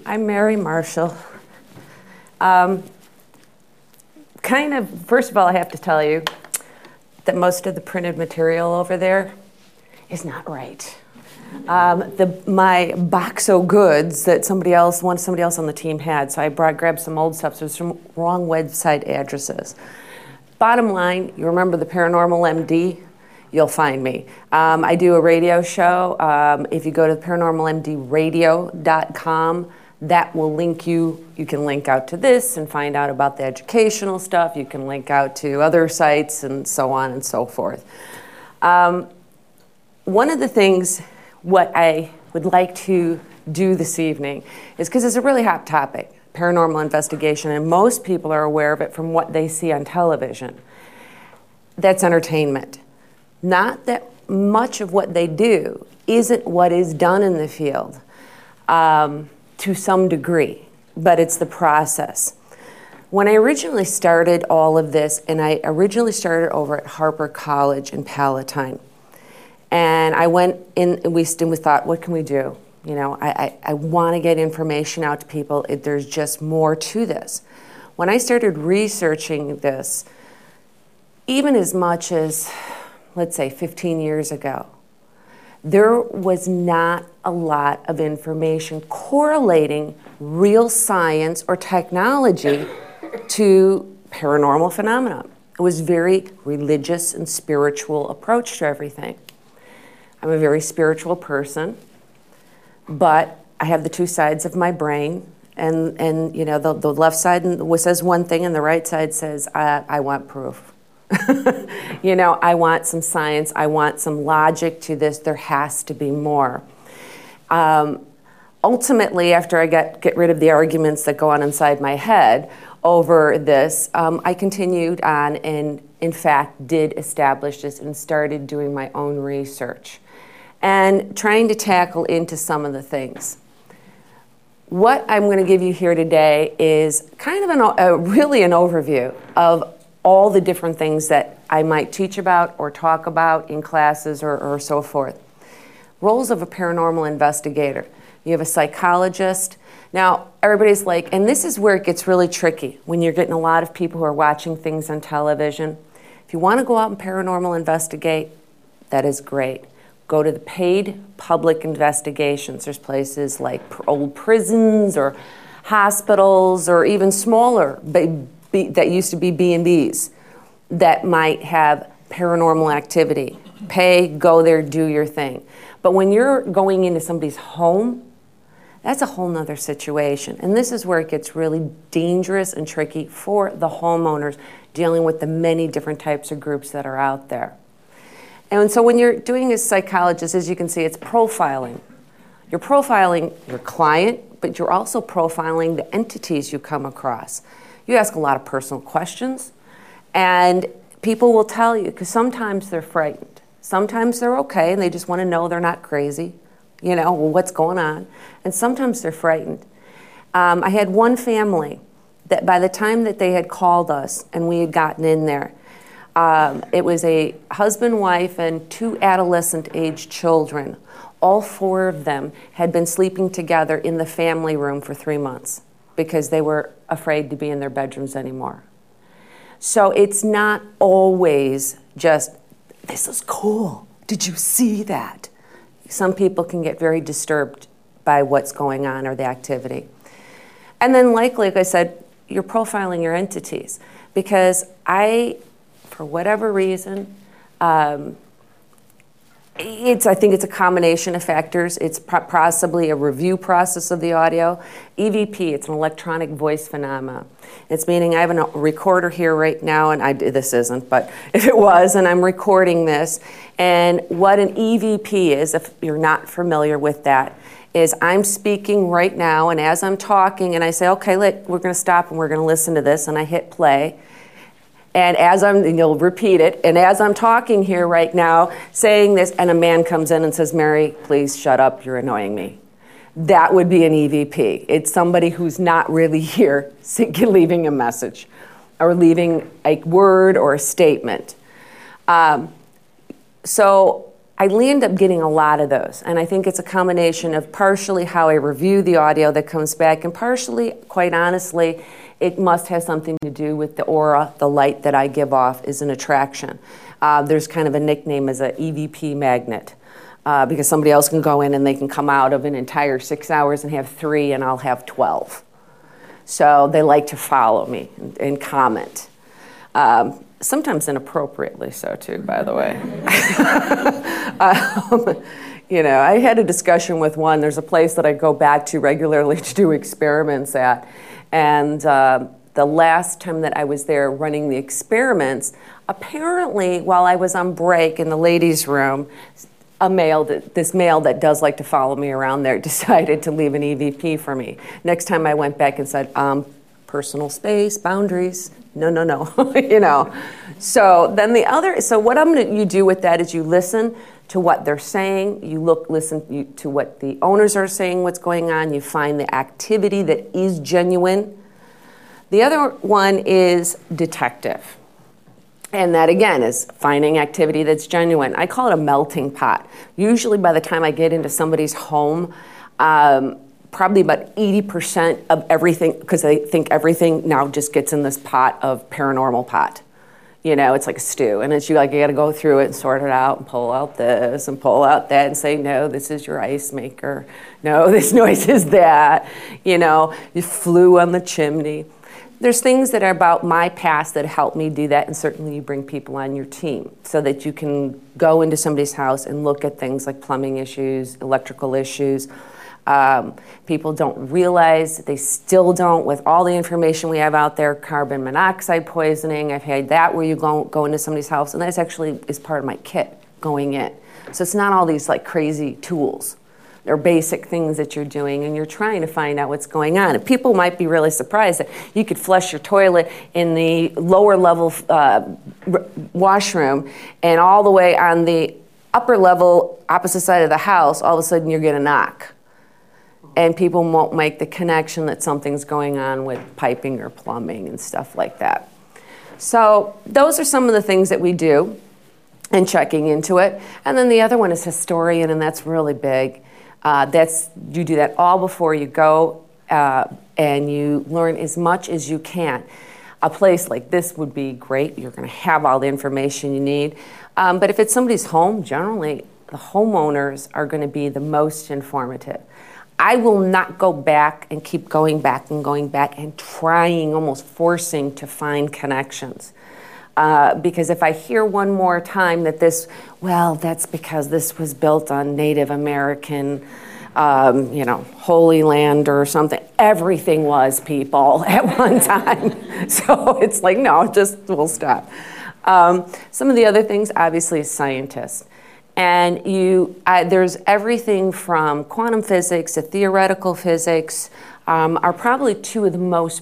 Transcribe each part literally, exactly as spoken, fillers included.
I'm Mary Marshall. Um, kind of, first of all, I have to tell you that most of the printed material over there is not right. Um, the, my box of goods that somebody else, one somebody else on the team had, so I brought, grabbed some old stuff, so there's some wrong website addresses. Bottom line, you remember the Paranormal M D? You'll find me. Um, I do a radio show. Um, if you go to paranormal m d radio dot com, that will link you. You can link out to this and find out about the educational stuff. You can link out to other sites and so on and so forth. Um, one of the things what I would like to do this evening is, because it's a really hot topic, paranormal investigation, and most people are aware of it from what they see on television. That's entertainment. Not that much of what they do isn't what is done in the field, um, to some degree, but it's the process. When I originally started all of this, and I originally started over at Harper College in Palatine, and I went in, and we, and we thought, what can we do? You know, I, I, I want to get information out to people. It, there's just more to this. When I started researching this, even as much as, let's say, fifteen years ago, there was not a lot of information correlating real science or technology to paranormal phenomena. It was very religious and spiritual approach to everything. I'm a very spiritual person, but I have the two sides of my brain, and, and you know, the, the left side says one thing and the right side says, I, I want proof. You know, I want some science, I want some logic to this, there has to be more. Um, ultimately, after I get, get rid of the arguments that go on inside my head over this, um, I continued on and, in fact, did establish this and started doing my own research and trying to tackle into some of the things. What I'm going to give you here today is kind of an, a, really an overview of all the different things that I might teach about or talk about in classes or, or so forth. Roles of a paranormal investigator. You have a psychologist. Now, everybody's like, and this is where it gets really tricky when you're getting a lot of people who are watching things on television. If you want to go out and paranormal investigate, that is great. Go to the paid public investigations. There's places like old prisons or hospitals or even smaller that used to be B and Bs that might have paranormal activity. Pay, go there, do your thing. But when you're going into somebody's home, that's a whole nother situation. And this is where it gets really dangerous and tricky for the homeowners dealing with the many different types of groups that are out there. And so when you're doing as a psychologist, as you can see, it's profiling. You're profiling your client, but you're also profiling the entities you come across. You ask a lot of personal questions, and people will tell you, because sometimes they're frightened. Sometimes they're okay, and they just want to know they're not crazy. You know, well, what's going on? And sometimes they're frightened. Um, I had one family that by the time that they had called us and we had gotten in there, um, it was a husband, wife, and two adolescent-age children. All four of them had been sleeping together in the family room for three months. Because they were afraid to be in their bedrooms anymore. So it's not always just, this is cool, did you see that? Some people can get very disturbed by what's going on or the activity. And then likely, like I said, you're profiling your entities. Because I, for whatever reason, um, It's, I think it's a combination of factors. It's possibly a review process of the audio. E V P, it's an electronic voice phenomena. It's meaning I have a recorder here right now, and I, this isn't, but if it was, and I'm recording this, and what an E V P is, if you're not familiar with that, is I'm speaking right now, and as I'm talking, and I say, okay, let, we're going to stop, and we're going to listen to this, and I hit play. And as I'm, and you'll repeat it, and as I'm talking here right now, saying this, and a man comes in and says, Mary, please shut up, you're annoying me. That would be an E V P. It's somebody who's not really here leaving a message or leaving a word or a statement. Um, so I end up getting a lot of those, and I think it's a combination of partially how I review the audio that comes back, and partially, quite honestly, it must have something to do with the aura, the light that I give off is an attraction. Uh, there's kind of a nickname as an E V P magnet, uh, because somebody else can go in and they can come out of an entire six hours and have three, and I'll have twelve. So they like to follow me and, and comment. Um, Sometimes inappropriately so too, by the way. um, you know, I had a discussion with one. There's a place that I go back to regularly to do experiments at. And uh, the last time that I was there running the experiments, apparently while I was on break in the ladies' room, a male, that, this male that does like to follow me around there decided to leave an E V P for me. Next time I went back and said, um, personal space, boundaries, no, no, no, you know. So then the other, so what I'm gonna, you do with that is you listen to what they're saying, you look, listen you, to what the owners are saying, what's going on, you find the activity that is genuine. The other one is detective. And that again is finding activity that's genuine. I call it a melting pot. Usually by the time I get into somebody's home, um, probably about eighty percent of everything, because I think everything now just gets in this pot of paranormal pot. You know, it's like a stew, and it's you like you got to go through it and sort it out and pull out this and pull out that and say, no, this is your ice maker. No, this noise is that. You know, you flew on the chimney. There's things that are about my past that help me do that, and certainly you bring people on your team so that you can go into somebody's house and look at things like plumbing issues, electrical issues. Um, people don't realize, they still don't, with all the information we have out there, carbon monoxide poisoning. I've had that where you go, go into somebody's house, and that's actually is part of my kit going in. So it's not all these like crazy tools. They're basic things that you're doing, and you're trying to find out what's going on. And people might be really surprised that you could flush your toilet in the lower level uh, washroom, and all the way on the upper level, opposite side of the house, all of a sudden you're getting a knock. And people won't make the connection that something's going on with piping or plumbing and stuff like that. So those are some of the things that we do and checking into it. And then the other one is historian, and that's really big. Uh, that's you do that all before you go, uh, and you learn as much as you can. A place like this would be great. You're going to have all the information you need. Um, but if it's somebody's home, generally the homeowners are going to be the most informative. I will not go back and keep going back and going back and trying, almost forcing to find connections. Uh, because if I hear one more time that this, well, that's because this was built on Native American, um, you know, Holy Land or something. Everything was, people, at one time. So it's like, no, just we'll stop. Um, some of the other things, obviously, scientists. And you, uh, there's everything from quantum physics to theoretical physics um, are probably two of the most,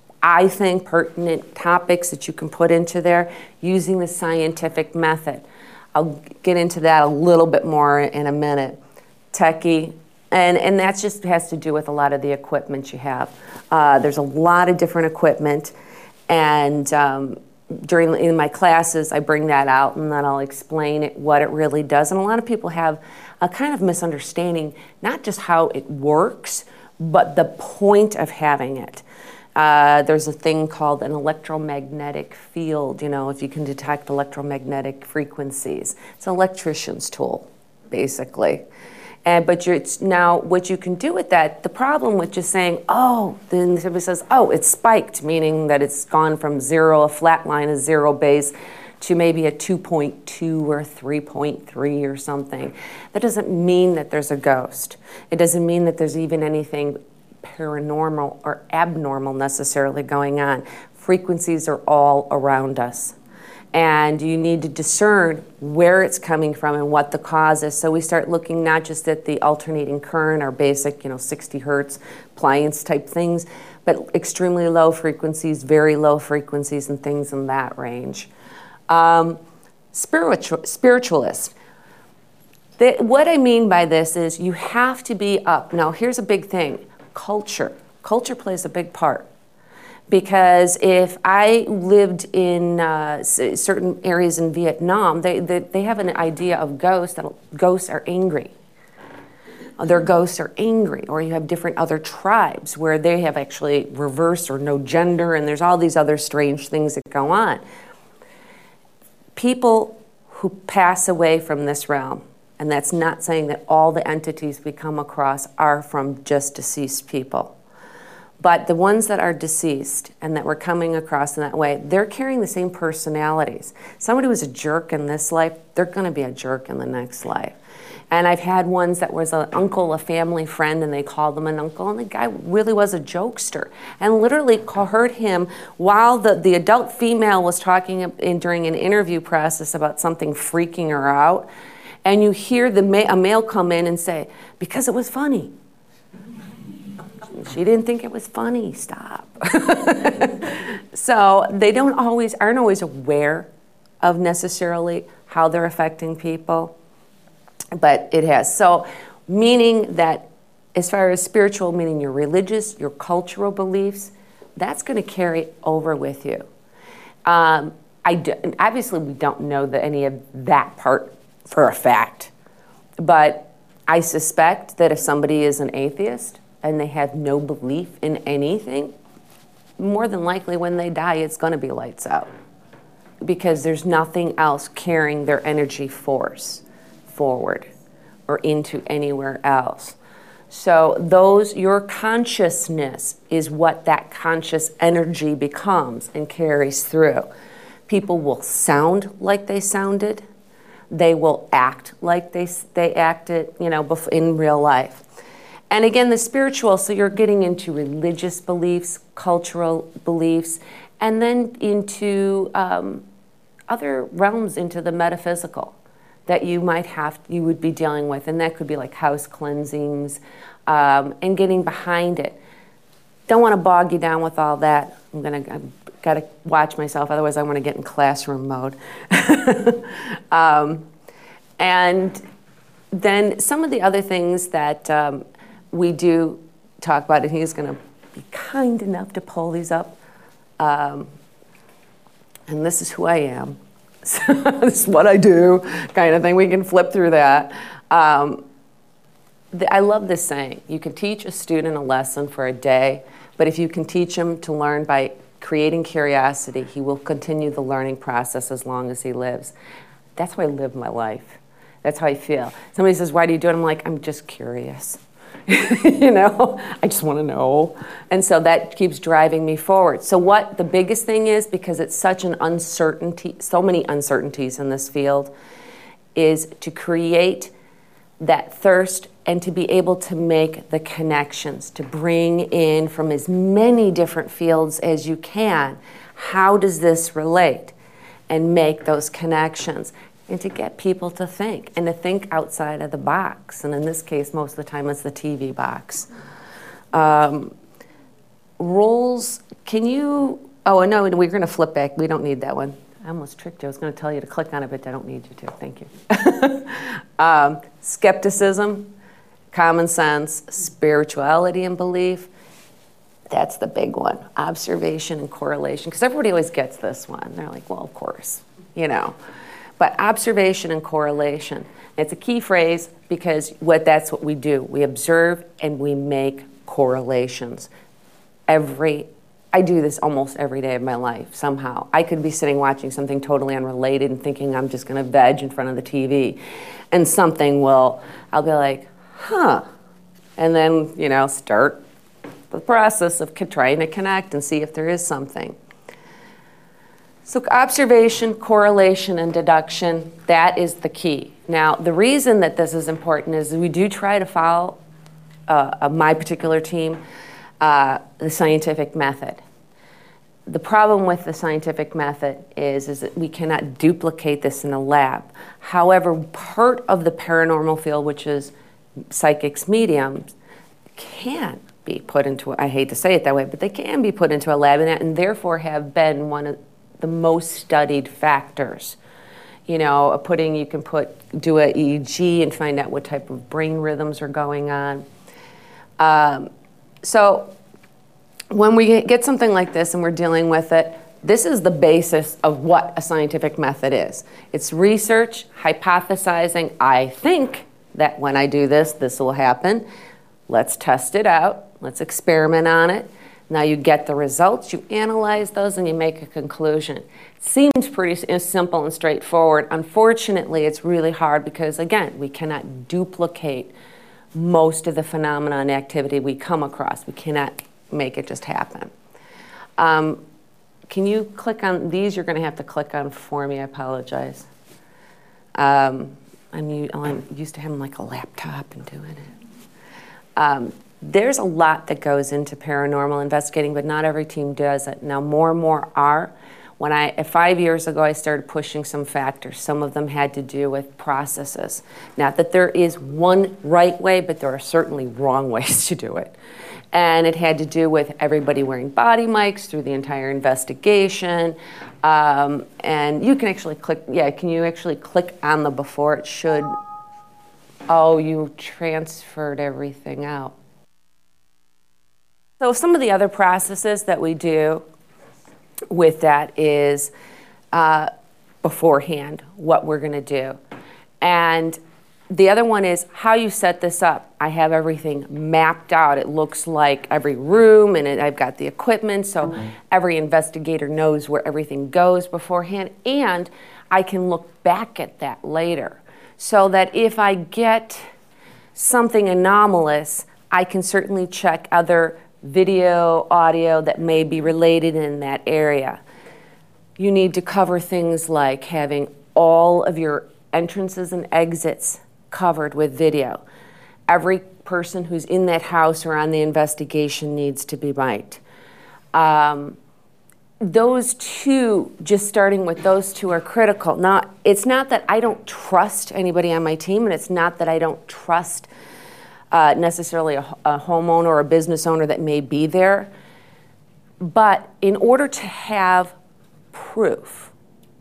I think, pertinent topics that you can put into there using the scientific method. I'll get into that a little bit more in a minute. Techie, and, and that just has to do with a lot of the equipment you have. Uh, there's a lot of different equipment, and um, during in my classes, I bring that out, and then I'll explain it, what it really does. And a lot of people have a kind of misunderstanding, not just how it works, but the point of having it. Uh, there's a thing called an electromagnetic field, you know, if you can detect electromagnetic frequencies. It's an electrician's tool, basically. And, but you're, it's now, what you can do with that, the problem with just saying, oh, then somebody says, oh, it's spiked, meaning that it's gone from zero, a flat line, a zero base, to maybe a two point two or three point three or something. That doesn't mean that there's a ghost. It doesn't mean that there's even anything paranormal or abnormal necessarily going on. Frequencies are all around us. And you need to discern where it's coming from and what the cause is. So we start looking not just at the alternating current, our basic, you know, sixty hertz appliance type things, but extremely low frequencies, very low frequencies, and things in that range. Um, spiritual, spiritualist. The, what I mean by this is you have to be up. Now, here's a big thing. Culture. Culture plays a big part. Because if I lived in uh, certain areas in Vietnam, they, they, they have an idea of ghosts, that ghosts are angry. Their ghosts are angry. Or you have different other tribes where they have actually reverse or no gender, and there's all these other strange things that go on. People who pass away from this realm, and that's not saying that all the entities we come across are from just deceased people. But the ones that are deceased and that we're coming across in that way, they're carrying the same personalities. Somebody who was a jerk in this life, they're going to be a jerk in the next life. And I've had ones that was an uncle, a family friend, and they called them an uncle, and the guy really was a jokester. And literally heard him while the, the adult female was talking in, during an interview process about something freaking her out, and you hear the ma- a male come in and say, because it was funny. She didn't think it was funny, stop. So they don't always, aren't always aware of necessarily how they're affecting people, but it has. So meaning that as far as spiritual, meaning your religious, your cultural beliefs, that's going to carry over with you. Um, I do, obviously we don't know the, any of that part for a fact, but I suspect that if somebody is an atheist, and they have no belief in anything, more than likely when they die, it's going to be lights out. Because there's nothing else carrying their energy force forward or into anywhere else. So those, your consciousness is what that conscious energy becomes and carries through. People will sound like they sounded. They will act like they, they acted, you know, in real life. And again, the spiritual, so you're getting into religious beliefs, cultural beliefs, and then into um, other realms, into the metaphysical that you might have, you would be dealing with. And that could be like house cleansings um, and getting behind it. Don't want to bog you down with all that. I'm going to, I've got to watch myself, otherwise I want to get in classroom mode. um, and then some of the other things that um, we do talk about, and he's going to be kind enough to pull these up. Um, and this is who I am. This is what I do, kind of thing. We can flip through that. Um, the, I love this saying. You can teach a student a lesson for a day, but if you can teach him to learn by creating curiosity, he will continue the learning process as long as he lives. That's how I live my life. That's how I feel. Somebody says, why do you do it? I'm like, I'm just curious. You know, I just want to know. And so that keeps driving me forward. So what the biggest thing is, because it's such an uncertainty, so many uncertainties in this field, is to create that thirst and to be able to make the connections, to bring in from as many different fields as you can, how does this relate? And make those connections. And to get people to think, and to think outside of the box. And in this case, most of the time, it's the T V box. Um, rules, can you, oh, no, we're going to flip back. We don't need that one. I almost tricked you. I was going to tell you to click on it, but I don't need you to. Thank you. um, skepticism, common sense, spirituality and belief. That's the big one. Observation and correlation. Because everybody always gets this one. They're like, well, of course, you know. But observation and correlation, it's a key phrase because what that's what we do. We observe and we make correlations. Every, I do this almost every day of my life somehow. I could be sitting watching something totally unrelated and thinking I'm just going to veg in front of the T V. And something will, I'll be like, huh. And then, you know, start the process of trying to connect and see if there is something. So observation, correlation, and deduction, that is the key. Now, the reason that this is important is we do try to follow, uh, my particular team, uh, the scientific method. The problem with the scientific method is, is that we cannot duplicate this in a lab. However, part of the paranormal field, which is psychics, mediums, can be put into, I hate to say it that way, but they can be put into a lab and, and therefore have been one of the most studied factors. You know, putting, you can put, do a E E G and find out what type of brain rhythms are going on. Um, so when we get something like this and we're dealing with it, this is the basis of what a scientific method is. It's research, hypothesizing. I think that when I do this, this will happen. Let's test it out. Let's experiment on it. Now you get the results, you analyze those, and you make a conclusion. It seems pretty simple and straightforward. Unfortunately, it's really hard because, again, we cannot duplicate most of the phenomena and activity we come across. We cannot make it just happen. Um, Can you click on these? You're going to have to click on for me. I apologize. Um, I'm, u I'm used to having like a laptop and doing it. Um, there's a lot that goes into paranormal investigating, but not every team does it. Now, more and more are. When I, five years ago, I started pushing some factors. Some of them had to do with processes. Not that there is one right way, but there are certainly wrong ways to do it. And it had to do with everybody wearing body mics through the entire investigation. Um, and you can actually click, yeah, can you actually click on the before? It should, oh, you transferred everything out. So some of the other processes that we do with that is uh, beforehand, what we're gonna do. And the other one is how you set this up. I have everything mapped out. It looks like every room, and it, I've got the equipment, so mm-hmm. every investigator knows where everything goes beforehand, and I can look back at that later. So that if I get something anomalous, I can certainly check other video, audio that may be related in that area. You need to cover things like having all of your entrances and exits covered with video. Every person who's in that house or on the investigation needs to be mic'd. Um, those two, just starting with those two, are critical. Now, it's not that I don't trust anybody on my team, and it's not that I don't trust uh, necessarily a, a homeowner or a business owner that may be there, but in order to have proof,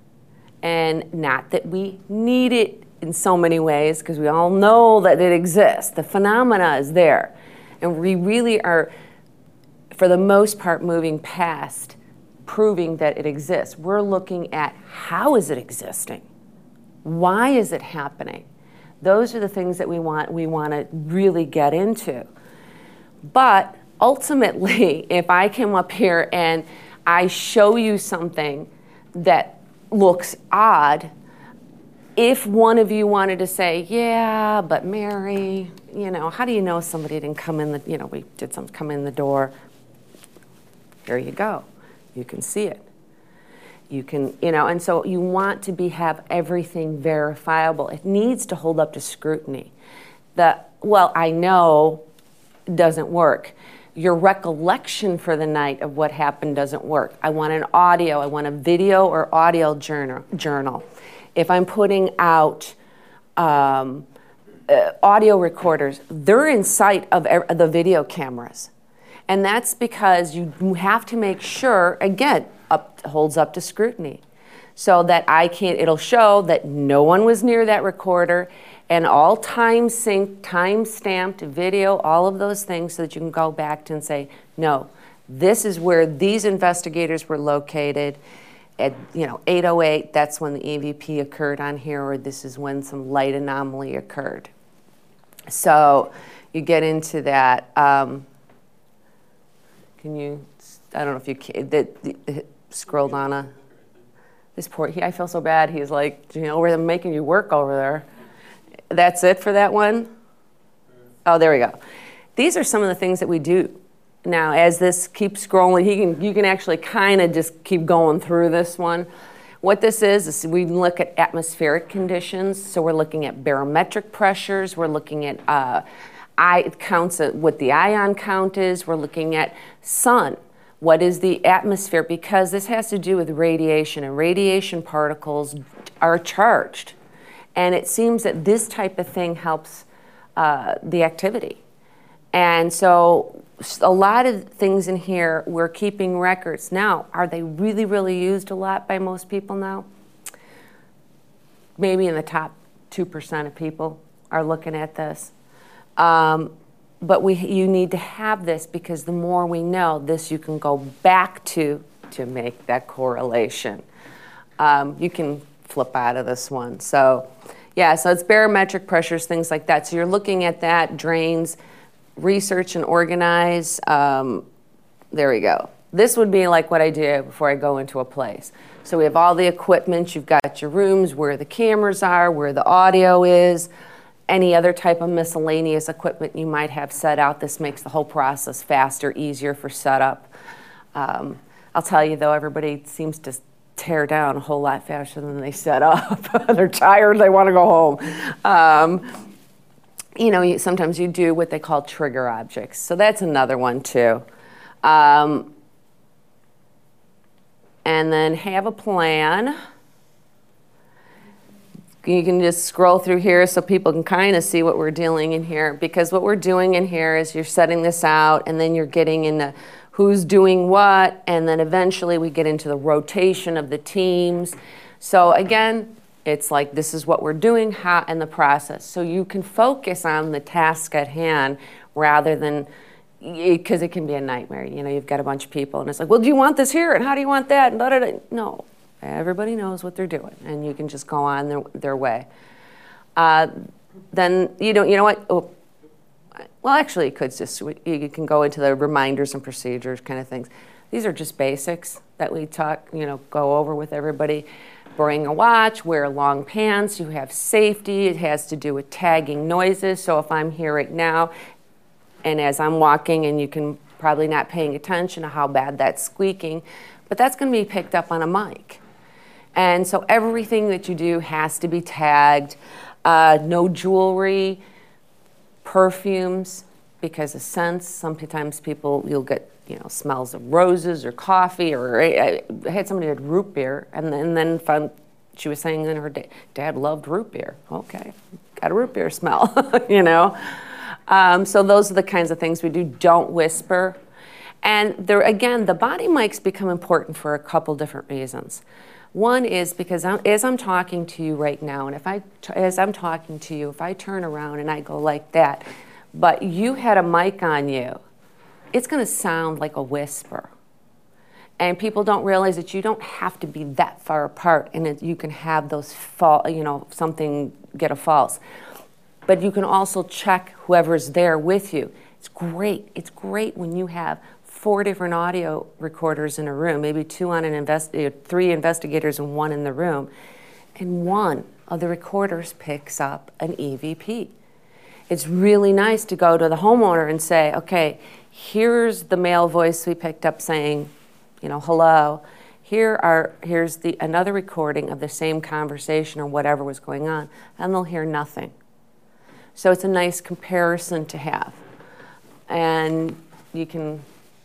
and not that we need it in so many ways, because we all know that it exists. The phenomena is there. And we really are, for the most part, moving past proving that it exists. We're looking at how is it existing? Why is it happening? Those are the things that we want, we want to really get into. But ultimately, if I come up here and I show you something that looks odd, if one of you wanted to say, yeah, but Mary, you know, how do you know somebody didn't come in the, you know, we did some come in the door. There you go. You can see it. You can, you know, and so you want to be, have everything verifiable. It needs to hold up to scrutiny. The, well, I know doesn't work. Your recollection for the night of what happened doesn't work. I want an audio, I want a video or audio journal. journal. If I'm putting out um, uh, audio recorders, they're in sight of er the video cameras. And that's because you have to make sure, again, up, holds up to scrutiny. So that I can't, it'll show that no one was near that recorder, and all time synced, time stamped video, all of those things, so that you can go back to and say, no, this is where these investigators were located. At, you know, eight oh eight, that's when the E V P occurred on here, or this is when some light anomaly occurred. So you get into that. Um, can you, I don't know if you can, the, the, scroll down a, this poor, he, I feel so bad. He's like, you know, we're making you work over there. That's it for that one? Oh, there we go. These are some of the things that we do. Now, as this keeps scrolling, he can, you can actually kind of just keep going through this one. What this is, is we look at atmospheric conditions. So we're looking at barometric pressures. We're looking at uh, I, counts of what the ion count is. We're looking at sun. What is the atmosphere? Because this has to do with radiation, and radiation particles are charged. And it seems that this type of thing helps uh, the activity. And so a lot of things in here, we're keeping records. Now, are they really, really used a lot by most people now? Maybe in the top two percent of people are looking at this. Um, but we, you need to have this, because the more we know, this you can go back to to make that correlation. Um, you can flip out of this one. So yeah, so it's barometric pressures, things like that. So you're looking at that, drains, research and organize. Um, there we go. This would be like what I do before I go into a place. So we have all the equipment, you've got your rooms, where the cameras are, where the audio is, any other type of miscellaneous equipment you might have set out. This makes the whole process faster, easier for setup. Um, I'll tell you though, everybody seems to tear down a whole lot faster than they set up. They're tired, they want to go home. Um, you know, you, sometimes you do what they call trigger objects. So that's another one too. Um, and then have a plan. You can just scroll through here so people can kind of see what we're dealing in here, because what we're doing in here is you're setting this out, and then you're getting into who's doing what, and then eventually we get into the rotation of the teams. So again, it's like this is what we're doing, how, and the process. So you can focus on the task at hand rather than, because it can be a nightmare. You know, you've got a bunch of people, and it's like, well, do you want this here, and how do you want that, and da da da. No. Everybody knows what they're doing, and you can just go on their, their way. Uh, then you don't, you know what? Oh, well, actually, you could just you can go into the reminders and procedures kind of things. These are just basics that we talk, you know, go over with everybody. Bring a watch, wear long pants. You have safety. It has to do with tagging noises. So if I'm here right now, and as I'm walking, and you can probably not paying attention to how bad that's squeaking, but that's going to be picked up on a mic. And so everything that you do has to be tagged. Uh, no jewelry, perfumes, because of scents. Sometimes people, you'll get, you know, smells of roses or coffee, or I, I had somebody who had root beer, and then, and then found, she was saying that her da- dad loved root beer. Okay, got a root beer smell, you know. Um, so those are the kinds of things we do. Don't whisper. And there, again, the body mics become important for a couple different reasons. One is because I'm, as I'm talking to you right now, and if I, as I'm talking to you, if I turn around and I go like that, but you had a mic on you, it's going to sound like a whisper. And people don't realize that you don't have to be that far apart, and it, you can have those, fall, you know, something get a false. But you can also check whoever's there with you. It's great. It's great when you have four different audio recorders in a room, maybe two on an invest, three investigators and one in the room, and one of the recorders picks up an E V P. It's really nice to go to the homeowner and say, okay, here's the male voice we picked up saying, you know, hello. Here are, here's the another recording of the same conversation or whatever was going on, and they'll hear nothing. So it's a nice comparison to have. And you can,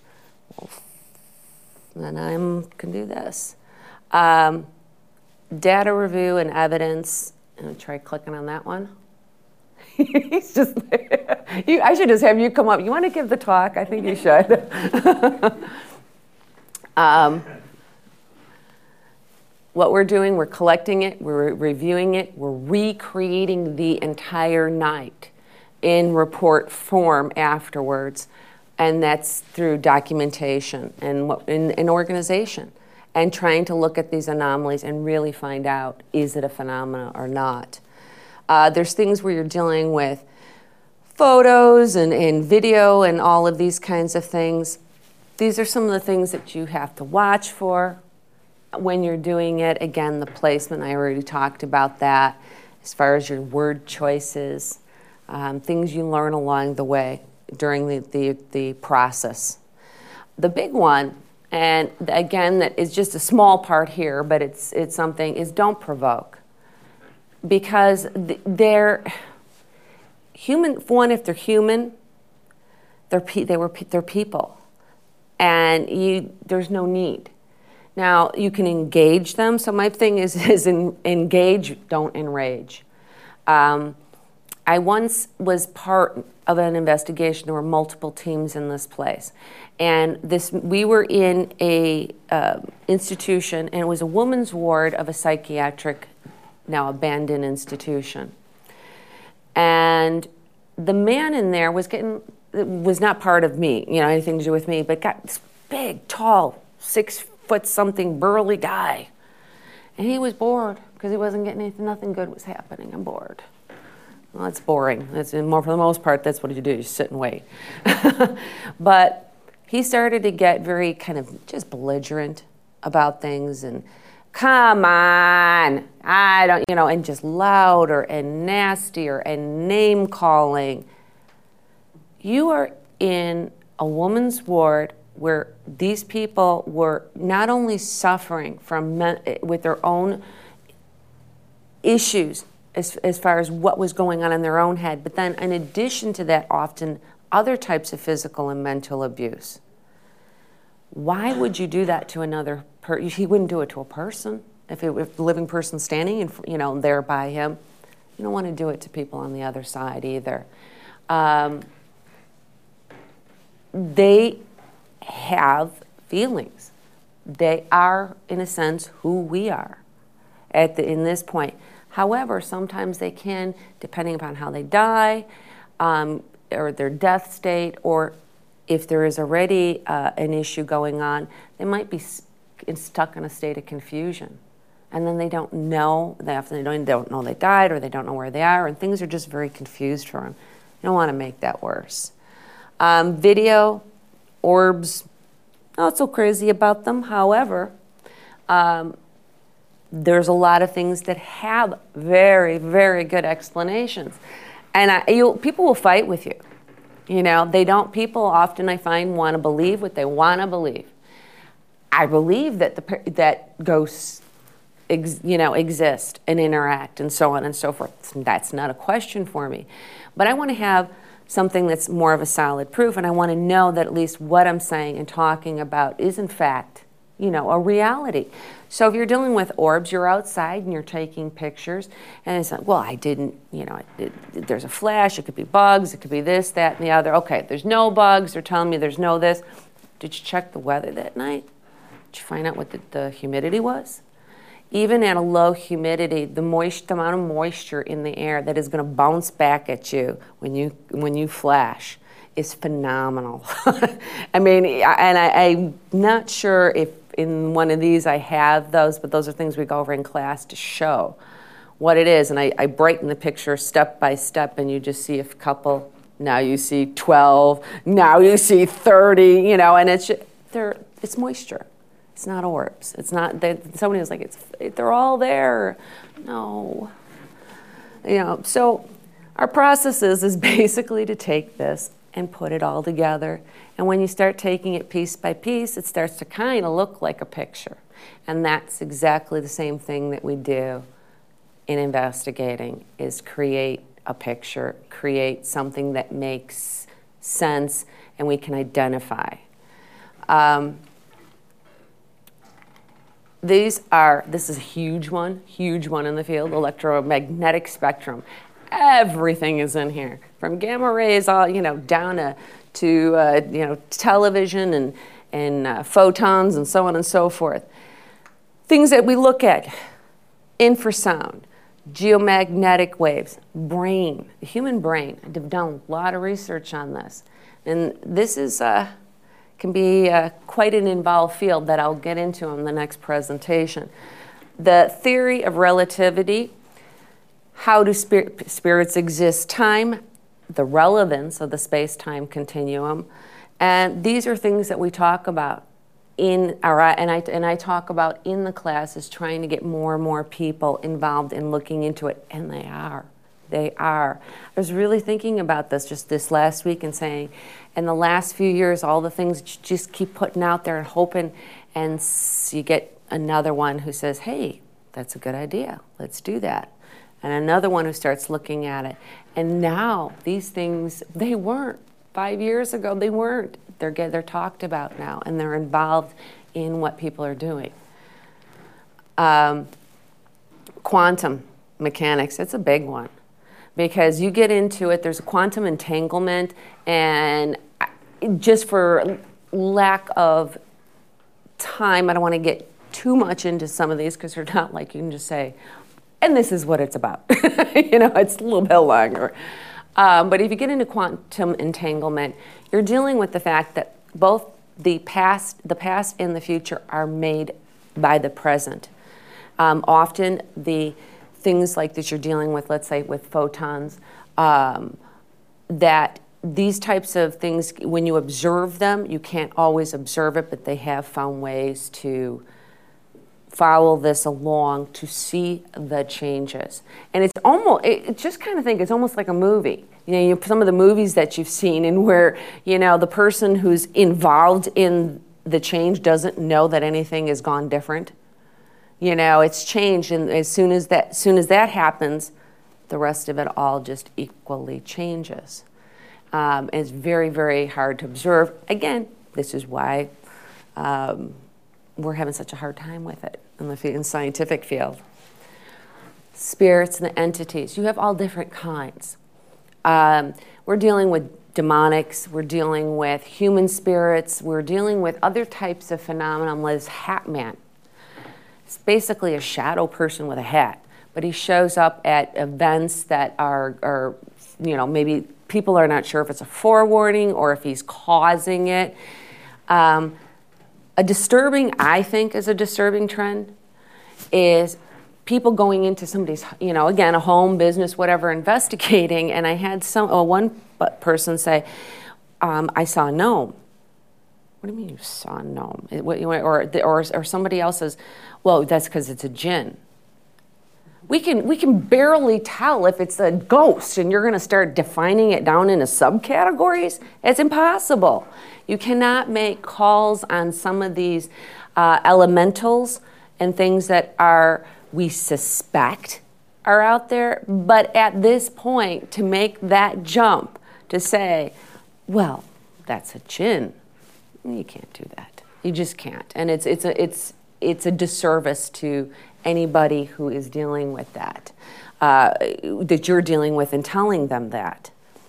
then I can do this. Um, data review and evidence. I'm gonna try clicking on that one. He's just there. You, I should just have you come up. You want to give the talk? I think you should. um, what we're doing, we're collecting it, we're reviewing it, we're recreating the entire night in report form afterwards. And that's through documentation and in, in organization, and trying to look at these anomalies and really find out, is it a phenomena or not? Uh, there's things where you're dealing with photos and, and video and all of these kinds of things. These are some of the things that you have to watch for when you're doing it. Again, the placement, I already talked about that. As far as your word choices, um, things you learn along the way during the, the, the process. The big one, and again, that is just a small part here, but it's, it's something, is don't provoke. Because they're human, one, if they're human, they're, pe- they were pe- they're people. And you, there's no need. Now, you can engage them. So my thing is, is in, engage, don't enrage. Um, I once was part of an investigation. There were multiple teams in this place. And this, we were in a uh, institution, and it was a woman's ward of a psychiatric, now abandoned institution. And the man in there was getting it was not part of me, you know, anything to do with me, but got this big, tall, six foot something burly guy. And he was bored because he wasn't getting anything, nothing good was happening. I'm bored. Well, that's boring. That's more, for the most part, that's what you do, you sit and wait. But he started to get very kind of just belligerent about things and, come on, I don't, you know, and just louder and nastier and name calling. You are in a woman's ward where these people were not only suffering from men, with their own issues as, as far as what was going on in their own head, but then in addition to that, often other types of physical and mental abuse. Why would you do that to another person? He wouldn't do it to a person. If, it, if the living person's standing and, you know, there by him, you don't want to do it to people on the other side either. Um, they have feelings. They are, in a sense, who we are at the, in this point. However, sometimes they can, depending upon how they die, um, or their death state, or if there is already uh, an issue going on, they might be stuck in a state of confusion. And then they don't know, they often don't, they don't know they died, or they don't know where they are, and things are just very confused for them. You don't want to make that worse. Um, video, orbs, not so crazy about them. However, um, there's a lot of things that have very, very good explanations. And I, you'll, people will fight with you. You know, they don't, people often I find want to believe what they want to believe. I believe that the that ghosts, ex, you know, exist and interact and so on and so forth. That's not a question for me. But I want to have something that's more of a solid proof, and I want to know that at least what I'm saying and talking about is in fact, you know, a reality. So if you're dealing with orbs, you're outside and you're taking pictures, and it's like, well, I didn't, you know, it, it, there's a flash, it could be bugs, it could be this, that, and the other. Okay, there's no bugs, they're telling me there's no this. Did you check the weather that night? Did you find out what the, the humidity was? Even at a low humidity, the, moist, the amount of moisture in the air that is going to bounce back at you when you, when you flash is phenomenal. I mean, and I, I'm not sure if in one of these I have those, but those are things we go over in class to show what it is. And I, I brighten the picture step by step, and you just see a couple. Now you see twelve. Now you see thirty. You know, and it's they're it's moisture. It's not orbs. It's not. They, somebody was like, it's they're all there. No. You know. So our process is is basically to take this and put it all together. And when you start taking it piece by piece, it starts to kind of look like a picture. And that's exactly the same thing that we do in investigating, is create a picture, create something that makes sense and we can identify. Um, these are, this is a huge one, huge one in the field, electromagnetic spectrum. Everything is in here, from gamma rays, all you know, down to, to uh, you know, television and and uh, photons and so on and so forth. Things that we look at: infrasound, geomagnetic waves, brain, the human brain. I've done a lot of research on this, and this is uh, can be uh, quite an involved field that I'll get into in the next presentation. The theory of relativity. How do spir spirits exist? Time, the relevance of the space-time continuum, and these are things that we talk about in our and I and I talk about in the classes, trying to get more and more people involved in looking into it, and they are, they are. I was really thinking about this just this last week and saying, in the last few years, all the things you just keep putting out there and hoping, and you get another one who says, "Hey, that's a good idea. Let's do that." And another one who starts looking at it. And now these things, they weren't. Five years ago, they weren't. They're, get, they're talked about now, and they're involved in what people are doing. Um, quantum mechanics, it's a big one. Because you get into it, there's a quantum entanglement, and just for lack of time, I don't want to get too much into some of these, because they're not like you can just say, and this is what it's about. You know, it's a little bit longer. Um, but if you get into quantum entanglement, you're dealing with the fact that both the past, the past and the future are made by the present. Um, often the things like that you're dealing with, let's say with photons, um, that these types of things, when you observe them, you can't always observe it, but they have found ways to follow this along to see the changes. And it's almost, it, it just kind of think it's almost like a movie. You know, you, some of the movies that you've seen and where, you know, the person who's involved in the change doesn't know that anything has gone different. You know, it's changed, and as soon as that, as soon as that happens, the rest of it all just equally changes. Um, and it's very, very hard to observe. Again, this is why um, we're having such a hard time with it in the, in the scientific field. Spirits and the entities, you have all different kinds. Um, we're dealing with demonics, we're dealing with human spirits, we're dealing with other types of phenomena, like this Hat Man. It's basically a shadow person with a hat, but he shows up at events that are, are, you know, maybe people are not sure if it's a forewarning or if he's causing it. Um, a disturbing, I think, is a disturbing trend, is people going into somebody's, you know, again, a home, business, whatever, investigating, and I had some, oh, one person say, um, I saw a gnome. What do you mean you saw a gnome? It, what, or, or, or somebody else says, well, that's because it's a djinn. We can, we can barely tell if it's a ghost, and you're going to start defining it down into subcategories. It's impossible. You cannot make calls on some of these uh, elementals and things that are, we suspect are out there. But at this point, to make that jump, to say, well, that's a djinn, you can't do that. You just can't. And it's, it's, a, it's, it's a disservice to anybody who is dealing with that, uh, that you're dealing with and telling them that.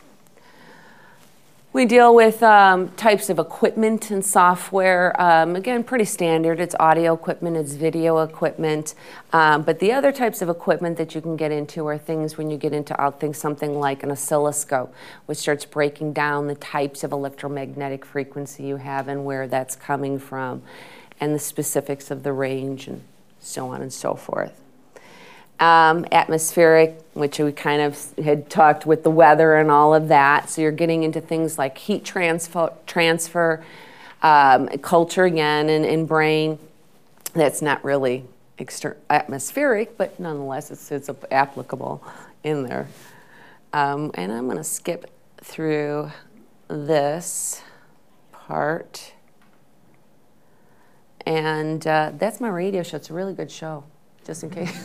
We deal with um, types of equipment and software. Um, again, pretty standard. It's audio equipment, it's video equipment. Um, but the other types of equipment that you can get into are things when you get into, I'll think something like an oscilloscope, which starts breaking down the types of electromagnetic frequency you have and where that's coming from, and the specifics of the range and so on and so forth. Um, atmospheric, which we kind of had talked with the weather and all of that. So you're getting into things like heat transfer, transfer um, culture again, and, and brain. That's not really exter- atmospheric, but nonetheless it's, it's applicable in there. Um, and I'm going to skip through this part. And uh, that's my radio show. It's a really good show, just in case.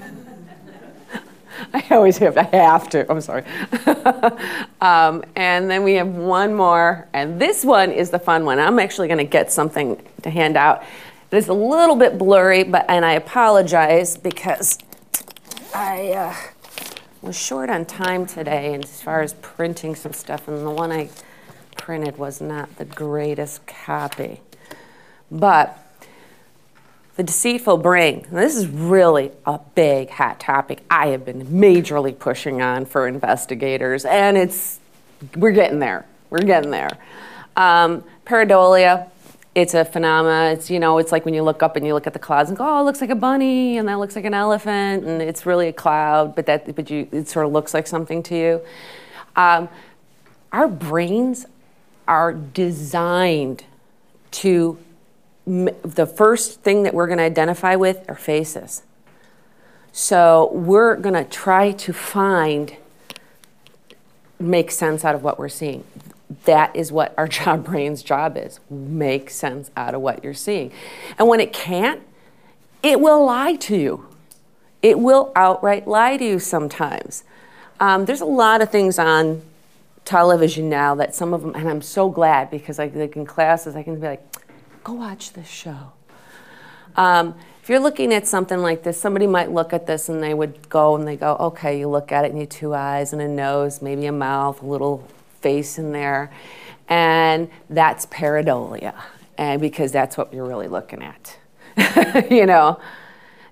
I always have, I have to, I'm sorry. um, and then we have one more, and this one is the fun one. I'm actually going to get something to hand out. It is a little bit blurry, but and I apologize because I uh, was short on time today, and as far as printing some stuff, and the one I printed was not the greatest copy. But the deceitful brain. Now, this is really a big, hot topic I have been majorly pushing on for investigators, and it's, we're getting there. We're getting there. Um, pareidolia, it's a phenomena. It's, you know, it's like when you look up and you look at the clouds and go, oh, it looks like a bunny, and that looks like an elephant, and it's really a cloud, but that, but you, it sort of looks like something to you. Um, our brains are designed to, the first thing that we're going to identify with are faces. So we're going to try to find, make sense out of what we're seeing. That is what our job, brain's job is. Make sense out of what you're seeing. And when it can't, it will lie to you. It will outright lie to you sometimes. Um, there's a lot of things on television now that some of them, and I'm so glad because I, like in classes I can be like, go watch this show. Um, if you're looking at something like this, somebody might look at this and they would go and they go, okay, you look at it and you two eyes and a nose, maybe a mouth, a little face in there, and that's pareidolia, and because that's what you're really looking at, you know.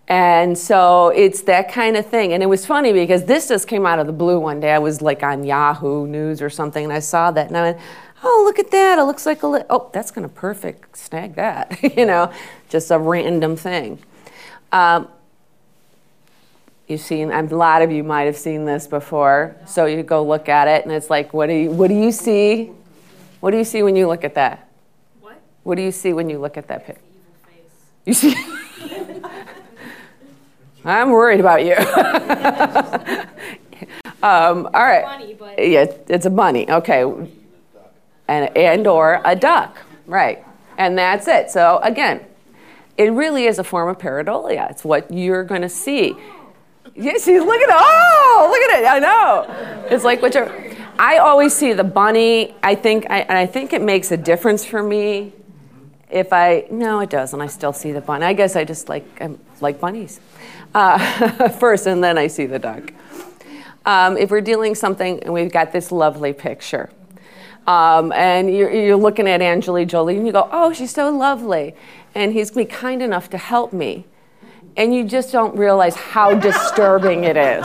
And so it's that kind of thing. And it was funny because this just came out of the blue one day. I was like on Yahoo News or something, and I saw that, and I went, oh, look at that. It looks like a, li- oh, that's going to perfect snag that, you know, just a random thing. Um, you've seen, a lot of you might have seen this before. So you go look at it, and it's like, what do you, what do you see? What do you see when you look at that? What? What do you see when you look at that picture? Evil face. You see? I'm worried about you. um, all right. Bunny, but yeah, it's a bunny. Okay. And, and or a duck. Right. And that's it. So again, it really is a form of pareidolia. It's what you're going to see. Yeah, see, look at it. Oh, look at it. I know. It's like whichever. I always see the bunny. I think, I, and I think it makes a difference for me. If I, no, it doesn't. I still see the bunny. I guess I just like, I like bunnies uh, first, and then I see the duck. Um, if we're dealing something, and we've got this lovely picture, um, and you're, you're looking at Angelina Jolie, and you go, oh, she's so lovely, and he's going to be kind enough to help me, and you just don't realize how disturbing it is.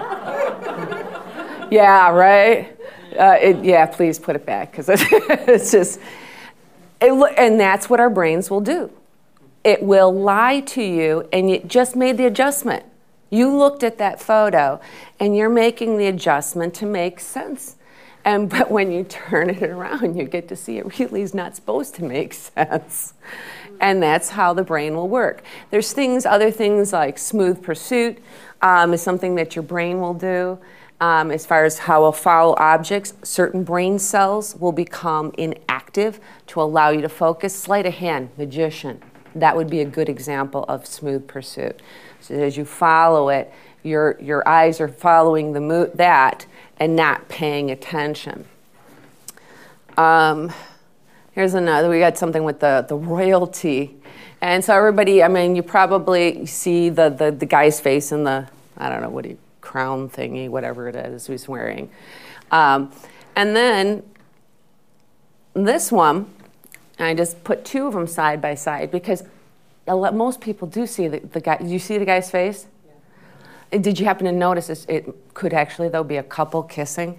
Yeah, right? Uh, it, yeah, please put it back, because it's, it's just... It, and that's what our brains will do. It will lie to you, and you just made the adjustment. You looked at that photo, and you're making the adjustment to make sense. And but when you turn it around, you get to see it really is not supposed to make sense. And that's how the brain will work. There's things, other things like smooth pursuit um, is something that your brain will do. Um, as far as how we'll follow objects, certain brain cells will become inactive to allow you to focus. Sleight of hand, magician, that would be a good example of smooth pursuit. So as you follow it, your, your eyes are following the mo- that and not paying attention. Um, here's another, we got something with the, the royalty. And so everybody, I mean, you probably see the, the, the guy's face in the, I don't know, what do you, crown thingy, whatever it is he's wearing. Um, and then this one, I just put two of them side by side because a lot, most people do see the, the guy. Did you see the guy's face? Yeah. Did you happen to notice this? It could actually, though, be a couple kissing?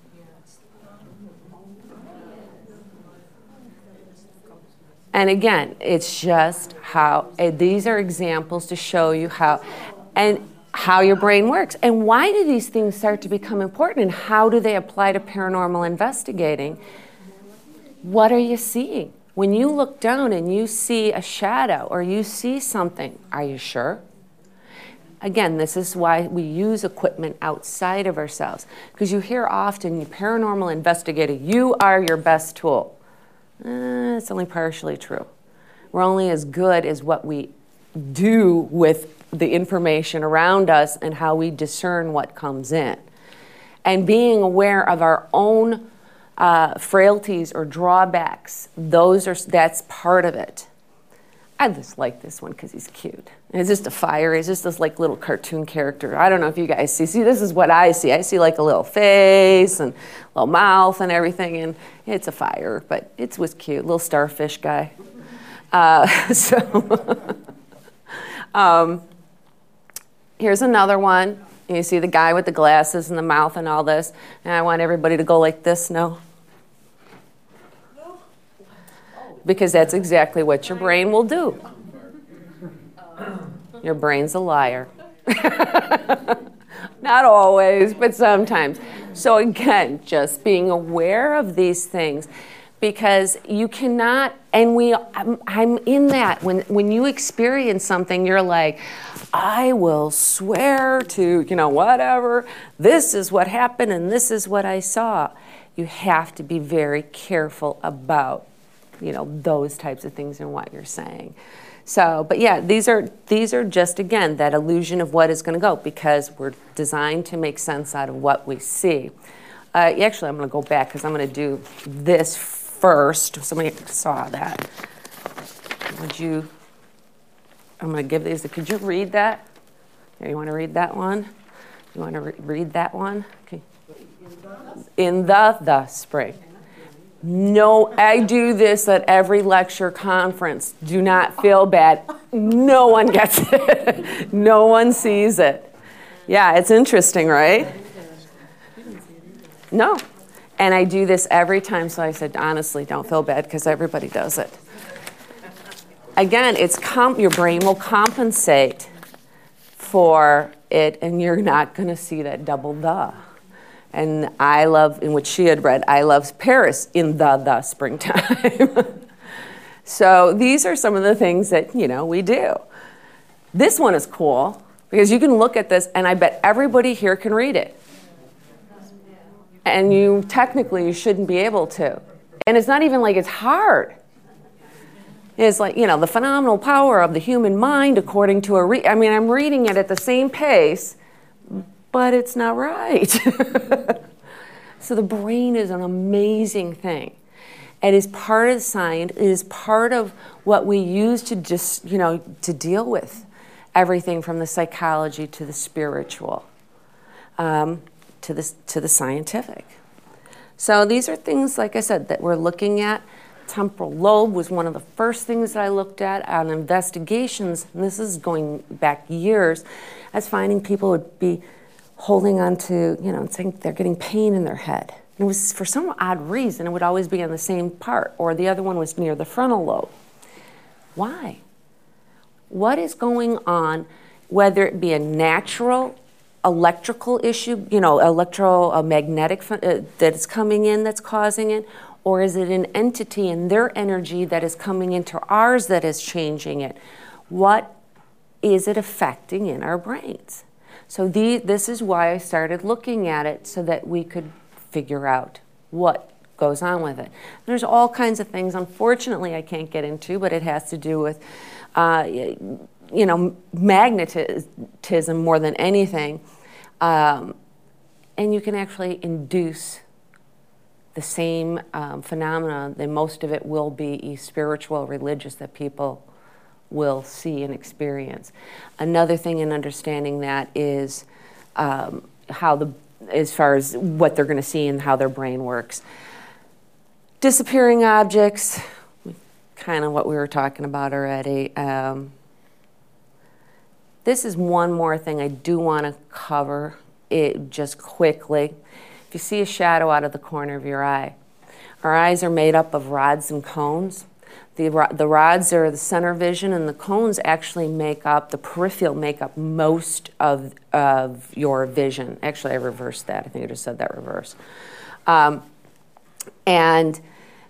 And again, it's just how, uh, these are examples to show you how, and how your brain works. And why do these things start to become important, and how do they apply to paranormal investigating? What are you seeing? When you look down and you see a shadow or you see something, are you sure? Again, this is why we use equipment outside of ourselves. Because you hear often, you paranormal investigator, you are your best tool. Eh, it's only partially true. We're only as good as what we do with the information around us and how we discern what comes in. And being aware of our own uh, frailties or drawbacks, those are, that's part of it. I just like this one because he's cute. It's just a fire. He's just this like little cartoon character. I don't know if you guys see. See, this is what I see. I see like a little face and a little mouth and everything, and it's a fire, but it was cute. Little starfish guy. Uh, so, um, here's another one. You see the guy with the glasses and the mouth and all this, and I want everybody to go like this. No. Because that's exactly what your brain will do. Your brain's a liar. Not always, but sometimes. So again, just being aware of these things, because you cannot, and we, I'm, I'm in that. When, when you experience something, you're like, I will swear to, you know, whatever, this is what happened and this is what I saw. You have to be very careful about, you know, those types of things and what you're saying. So, but yeah, these are these are just, again, that illusion of what is going to go, because we're designed to make sense out of what we see. Uh, actually, I'm going to go back because I'm going to do this first. Somebody saw that. Would you, I'm going to give these, could you read that? Here, you want to read that one? You want to re- read that one? Okay. In the, the spring. No, I do this at every lecture conference. Do not feel bad. No one gets it. No one sees it. Yeah, it's interesting, right? No. And I do this every time, so I said, honestly, don't feel bad, because everybody does it. Again, it's comp- your brain will compensate for it, and you're not going to see that double the. And I love, in which she had read, I love Paris in the the springtime. So these are some of the things that, you know, we do. This one is cool, because you can look at this, and I bet everybody here can read it. And you, technically, you shouldn't be able to. And it's not even like it's hard. It's like, you know, the phenomenal power of the human mind according to a, re- I mean, I'm reading it at the same pace, but it's not right. So the brain is an amazing thing. It is part of the science. It is part of what we use to just, you know, to deal with everything from the psychology to the spiritual, um, to the, to the scientific. So these are things, like I said, that we're looking at. Temporal lobe was one of the first things that I looked at on investigations, and this is going back years, as finding people would be holding on to, you know, saying they're getting pain in their head. And it was, for some odd reason, it would always be on the same part, or the other one was near the frontal lobe. Why? What is going on, whether it be a natural electrical issue, you know, electromagnetic uh, that is coming in that's causing it, or is it an entity and their energy that is coming into ours that is changing it? What is it affecting in our brains? So the, this is why I started looking at it, so that we could figure out what goes on with it. There's all kinds of things, unfortunately, I can't get into, but it has to do with, uh, you know, magnetism more than anything. Um, and you can actually induce the same um, phenomena, then most of it will be spiritual, religious, that people will see and experience. Another thing in understanding that is um, how the, as far as what they're going to see and how their brain works. Disappearing objects, kind of what we were talking about already. Um, this is one more thing I do want to cover it just quickly. If you see a shadow out of the corner of your eye, our eyes are made up of rods and cones. The, the rods are the center vision, and the cones actually make up, the peripheral make up most of, of your vision. Actually, I reversed that. I think I just said that reverse. Um, and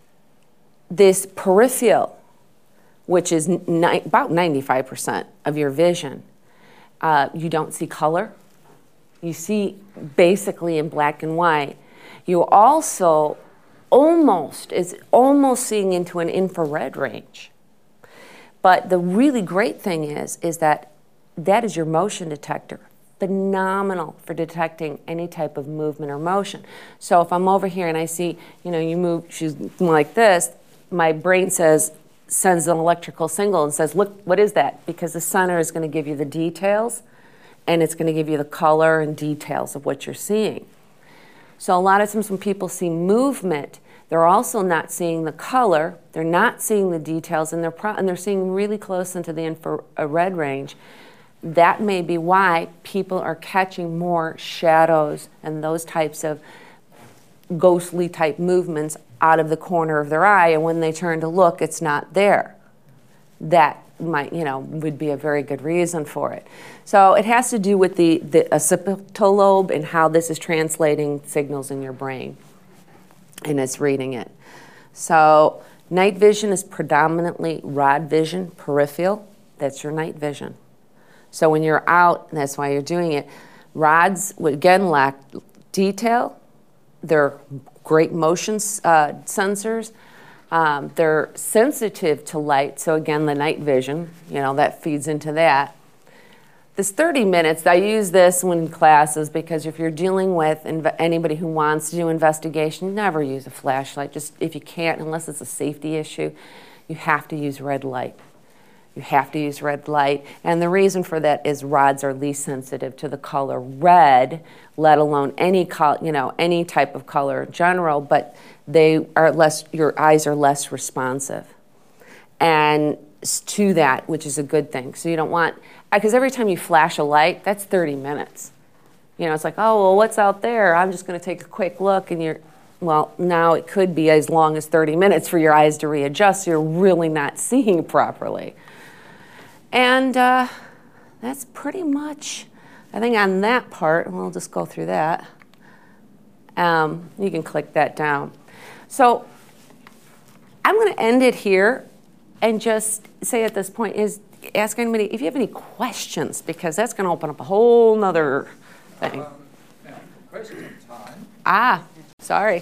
this peripheral, which is ni- about ninety-five percent of your vision, uh, you don't see color. You see basically in black and white. You also almost, it's almost seeing into an infrared range. But the really great thing is, is that that is your motion detector. Phenomenal for detecting any type of movement or motion. So if I'm over here and I see, you know, you move, she's like this, my brain says, sends an electrical signal and says, look, what is that? Because the center is going to give you the details, and it's going to give you the color and details of what you're seeing. So a lot of times when people see movement, they're also not seeing the color, they're not seeing the details, and they're, pro- and they're seeing really close into the infrared range. That may be why people are catching more shadows and those types of ghostly type movements out of the corner of their eye, and when they turn to look, it's not there. That might, you know, would be a very good reason for it. So it has to do with the, the occipital lobe and how this is translating signals in your brain, and it's reading it. So night vision is predominantly rod vision, peripheral. That's your night vision. So when you're out, and that's why you're doing it, rods, again, lack detail. They're great motion uh, sensors. Um, they're sensitive to light, so again, the night vision, you know, that feeds into that. This thirty minutes, I use this when classes, because if you're dealing with inv- anybody who wants to do investigation, never use a flashlight. Just if you can't, unless it's a safety issue, you have to use red light. You have to use red light. And the reason for that is rods are least sensitive to the color red, let alone any color, you know, any type of color in general, but they are less, your eyes are less responsive. And to that, which is a good thing. So you don't want, because every time you flash a light, that's thirty minutes. You know, it's like, oh, well, what's out there? I'm just going to take a quick look, and you're, well, now it could be as long as thirty minutes for your eyes to readjust, so you're really not seeing properly. And uh, that's pretty much, I think on that part, we'll just go through that. Um, you can click that down. So I'm going to end it here and just say at this point is ask anybody if you have any questions, because that's going to open up a whole nother thing. Um, now, question time. Ah, sorry.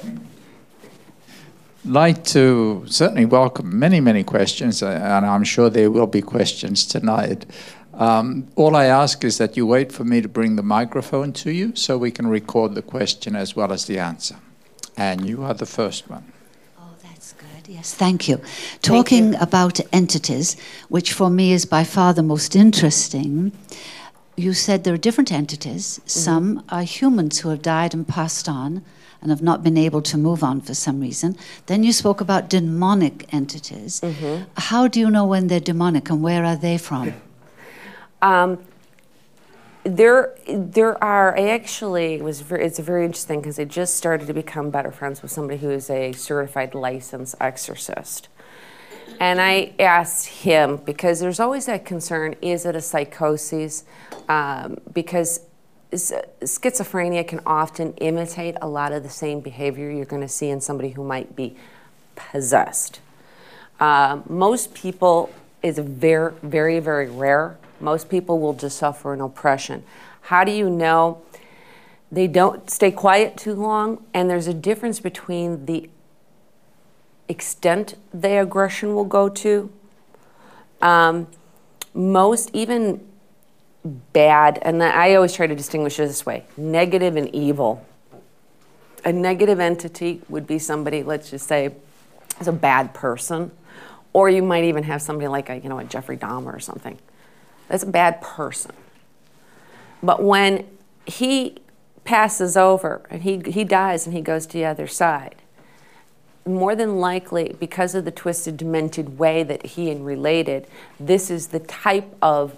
Like to certainly welcome many, many questions, uh, and I'm sure there will be questions tonight. Um, all I ask is that you wait for me to bring the microphone to you so we can record the question as well as the answer. And you are the first one. Oh, that's good. Yes, thank you. Talking Thank you. about entities, which for me is by far the most interesting, you said there are different entities. Mm-hmm. Some are humans who have died and passed on and have not been able to move on for some reason. Then you spoke about demonic entities. Mm-hmm. How do you know when they're demonic, and where are they from? Um, there, there are actually, it was very, it's very interesting because I just started to become better friends with somebody who is a certified licensed exorcist. And I asked him, because there's always that concern, is it a psychosis? Um, because schizophrenia can often imitate a lot of the same behavior you're going to see in somebody who might be possessed. Uh, most people, is very, very, very rare. Most people will just suffer an oppression. How do you know? They don't stay quiet too long, and there's a difference between the extent the aggression will go to. Um, most, even bad, and I always try to distinguish it this way, negative and evil. A negative entity would be somebody, let's just say, is a bad person, or you might even have somebody like a, you know, a Jeffrey Dahmer or something. That's a bad person. But when he passes over and he, he dies and he goes to the other side, more than likely, because of the twisted, demented way that he and related, this is the type of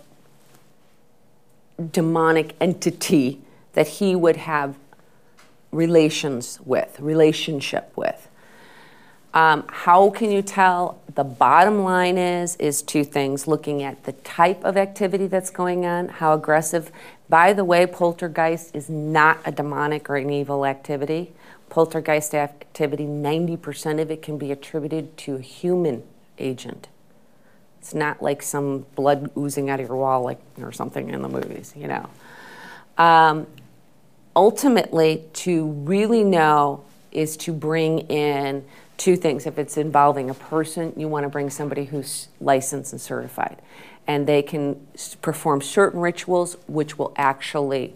demonic entity that he would have relations with, relationship with. Um, how can you tell? The bottom line is, is two things, looking at the type of activity that's going on, how aggressive. By the way, poltergeist is not a demonic or an evil activity. Poltergeist activity, ninety percent of it can be attributed to a human agent. It's not like some blood oozing out of your wall, like, or something in the movies, you know. Um, ultimately, to really know is to bring in two things. If it's involving a person, you want to bring somebody who's licensed and certified. And they can perform certain rituals which will actually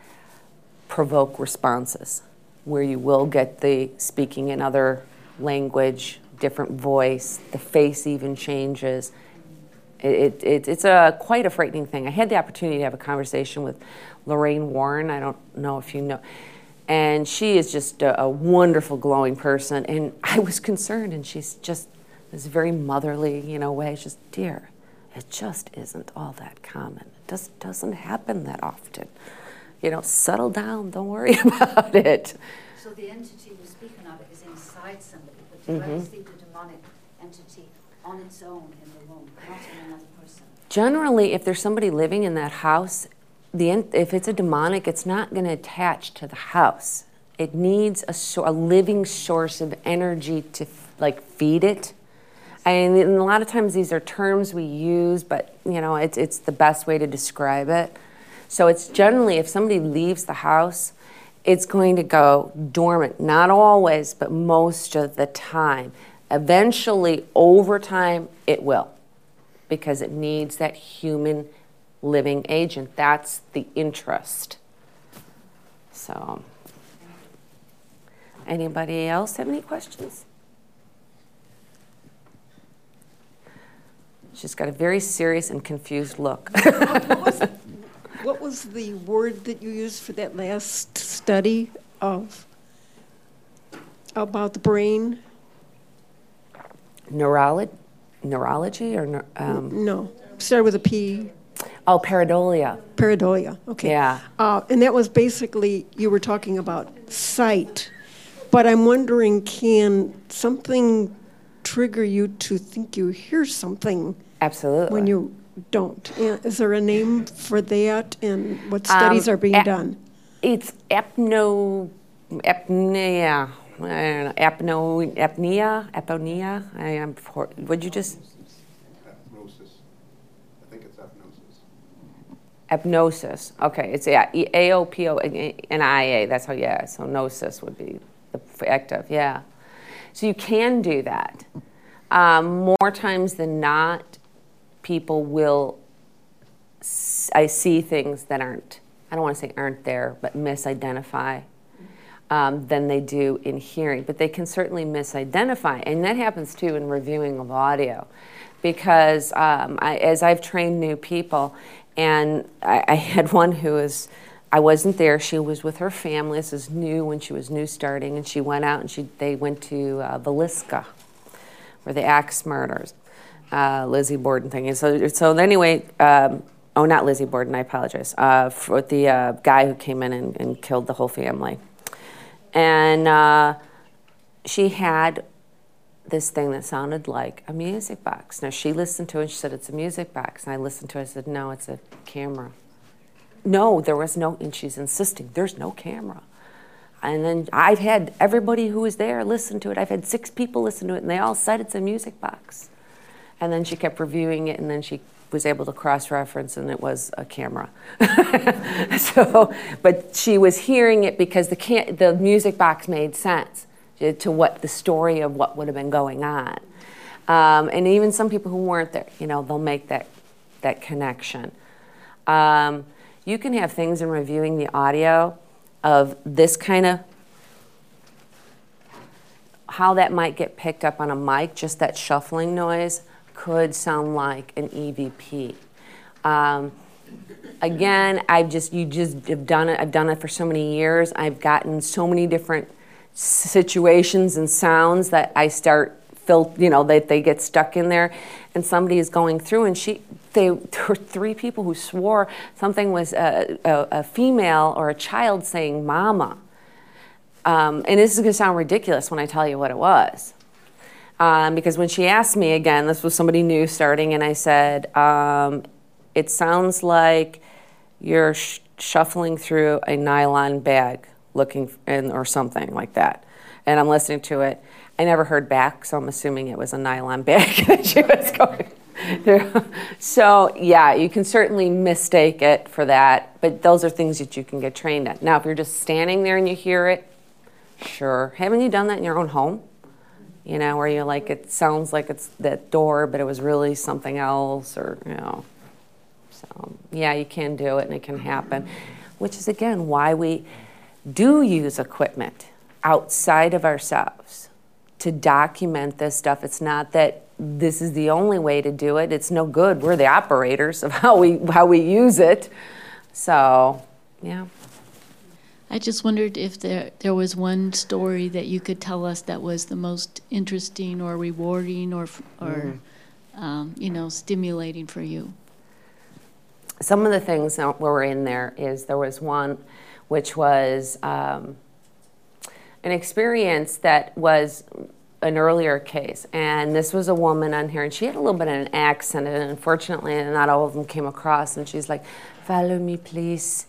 provoke responses, where you will get the speaking in other language, different voice, the face even changes. It, it, it's a quite a frightening thing. I had the opportunity to have a conversation with Lorraine Warren. I don't know if you know. And she is just a, a wonderful, glowing person. And I was concerned, and she's just this very motherly, you know, way. She's just, dear, it just isn't all that common. It just doesn't happen that often. You know, settle down. Don't worry about it. So the entity you're speaking of is inside somebody, but you mm-hmm. see the demonic entity on its own in the room, not in another person. Generally, if there's somebody living in that house, the if it's a demonic, it's not going to attach to the house. It needs a, so, a living source of energy to like feed it. And, and a lot of times these are terms we use, but you know, it's it's the best way to describe it. So it's generally, if somebody leaves the house, it's going to go dormant. Not always, but most of the time. Eventually, over time, it will, because it needs that human living agent. That's the interest. So, anybody else have any questions? She's got a very serious and confused look. What was, what was the word that you used for that last study of about the brain? Neurology, neurology, or neu- um, No, started with a P. oh, pareidolia. Pareidolia. Okay. Yeah. Uh, and that was basically you were talking about sight, but I'm wondering, can something trigger you to think you hear something Absolutely. when you don't? And is there a name for that, and what studies Um, are being a- done? It's apno, apnea. I don't know, apno, apnea, apnea. I am. Would you just Apnosis. I think it's apnosis. apnosis? Okay, it's yeah, E- A O P O N I A. That's how. Yeah, so gnosis would be the active. Yeah, so you can do that. Um, more times than not, people will. S- I see things that aren't. I don't want to say aren't there, but misidentify. Um, than they do in hearing. But they can certainly misidentify. And that happens too in reviewing of audio. Because um, I, as I've trained new people, and I, I had one who was, I wasn't there, she was with her family. This is new when she was new starting, and she went out and she they went to uh, Villisca, where the axe murders, uh, Lizzie Borden thing. And so, so anyway, um, oh, not Lizzie Borden, I apologize, uh, for the uh, guy who came in and, and killed the whole family. And uh, she had this thing that sounded like a music box. Now, she listened to it and she said, it's a music box. And I listened to it and said, no, it's a camera. No, there was no, and she's insisting, there's no camera. And then I've had everybody who was there listen to it. I've had six people listen to it, and they all said it's a music box. And then she kept reviewing it, and then she was able to cross-reference, and it was a camera. So, but she was hearing it because the can- the music box made sense to what the story of what would have been going on. Um, and even some people who weren't there, you know, they'll make that that connection. Um, you can have things in reviewing the audio of this kind of, how that might get picked up on a mic, just that shuffling noise could sound like an E V P. Um, again, I've just, you just have done it, I've done it for so many years. I've gotten so many different situations and sounds that I start, fil- you know, that they get stuck in there. And somebody is going through, and she, they, there were three people who swore something was a, a, a female or a child saying mama. Um, and this is going to sound ridiculous when I tell you what it was. Um, because when she asked me again, this was somebody new starting, and I said, um, it sounds like you're sh- shuffling through a nylon bag looking in, or something like that. And I'm listening to it. I never heard back, so I'm assuming it was a nylon bag that she was going through. So yeah, you can certainly mistake it for that, but those are things that you can get trained at. Now, if you're just standing there and you hear it, sure. Haven't you done that in your own home? You know, where you're like, it sounds like it's that door, but it was really something else, or, you know. So, yeah, you can do it, and it can happen, which is, again, why we do use equipment outside of ourselves to document this stuff. It's not that this is the only way to do it. It's no good. We're the operators of how we how we use it. So, yeah. I just wondered if there there was one story that you could tell us that was the most interesting or rewarding or or mm. um, you know, stimulating for you. Some of the things that were in there is there was one which was um, an experience that was an earlier case, and this was a woman on here, and she had a little bit of an accent, and unfortunately not all of them came across, and she's like, "Follow me, please."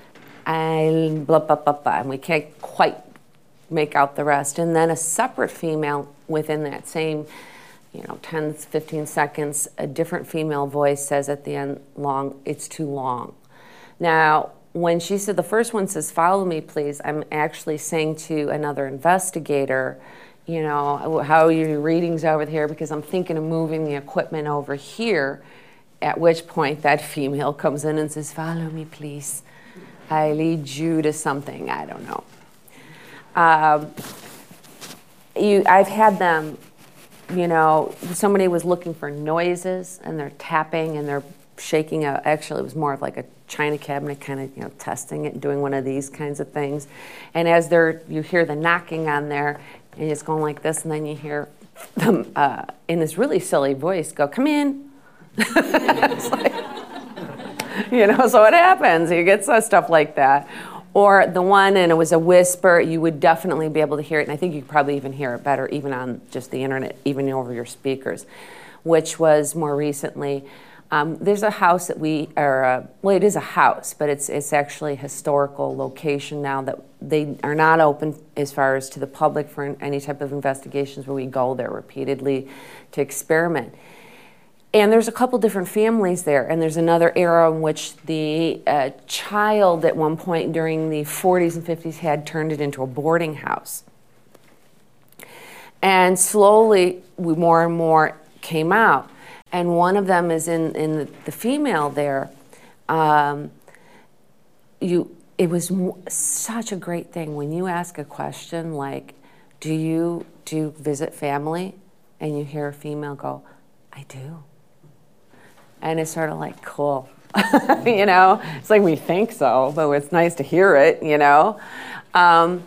I blah, blah, blah, blah, and we can't quite make out the rest. And then a separate female within that same, you know, ten, fifteen seconds, a different female voice says at the end, long, it's too long. Now, when she said, the first one says, "Follow me, please," I'm actually saying to another investigator, you know, how are your readings over here? Because I'm thinking of moving the equipment over here, at which point that female comes in and says, "Follow me, please. I lead you to something," I don't know. Um, you, I've had them you know, somebody was looking for noises and they're tapping and they're shaking a, actually it was more of like a china cabinet kind of, you know, testing it and doing one of these kinds of things. And as they're, you hear the knocking on there and it's going like this, and then you hear them uh, in this really silly voice go, "Come in." It's like, you know, so it happens. You get some stuff like that. Or the one, and it was a whisper, you would definitely be able to hear it, and I think you could probably even hear it better even on just the internet, even over your speakers, which was more recently, um, there's a house that we, are, uh, well, it is a house, but it's, it's actually a historical location now that they are not open as far as to the public for any type of investigations, where we go there repeatedly to experiment. And there's a couple different families there, and there's another era in which the uh, child at one point during the forties and fifties had turned it into a boarding house. And slowly, we, more and more came out. And one of them is in, in the, the female there. Um, you, it was such a great thing when you ask a question like, do you, do you visit family? And you hear a female go, "I do." And it's sort of like, cool, you know? It's like, we think so, but it's nice to hear it, you know? Um,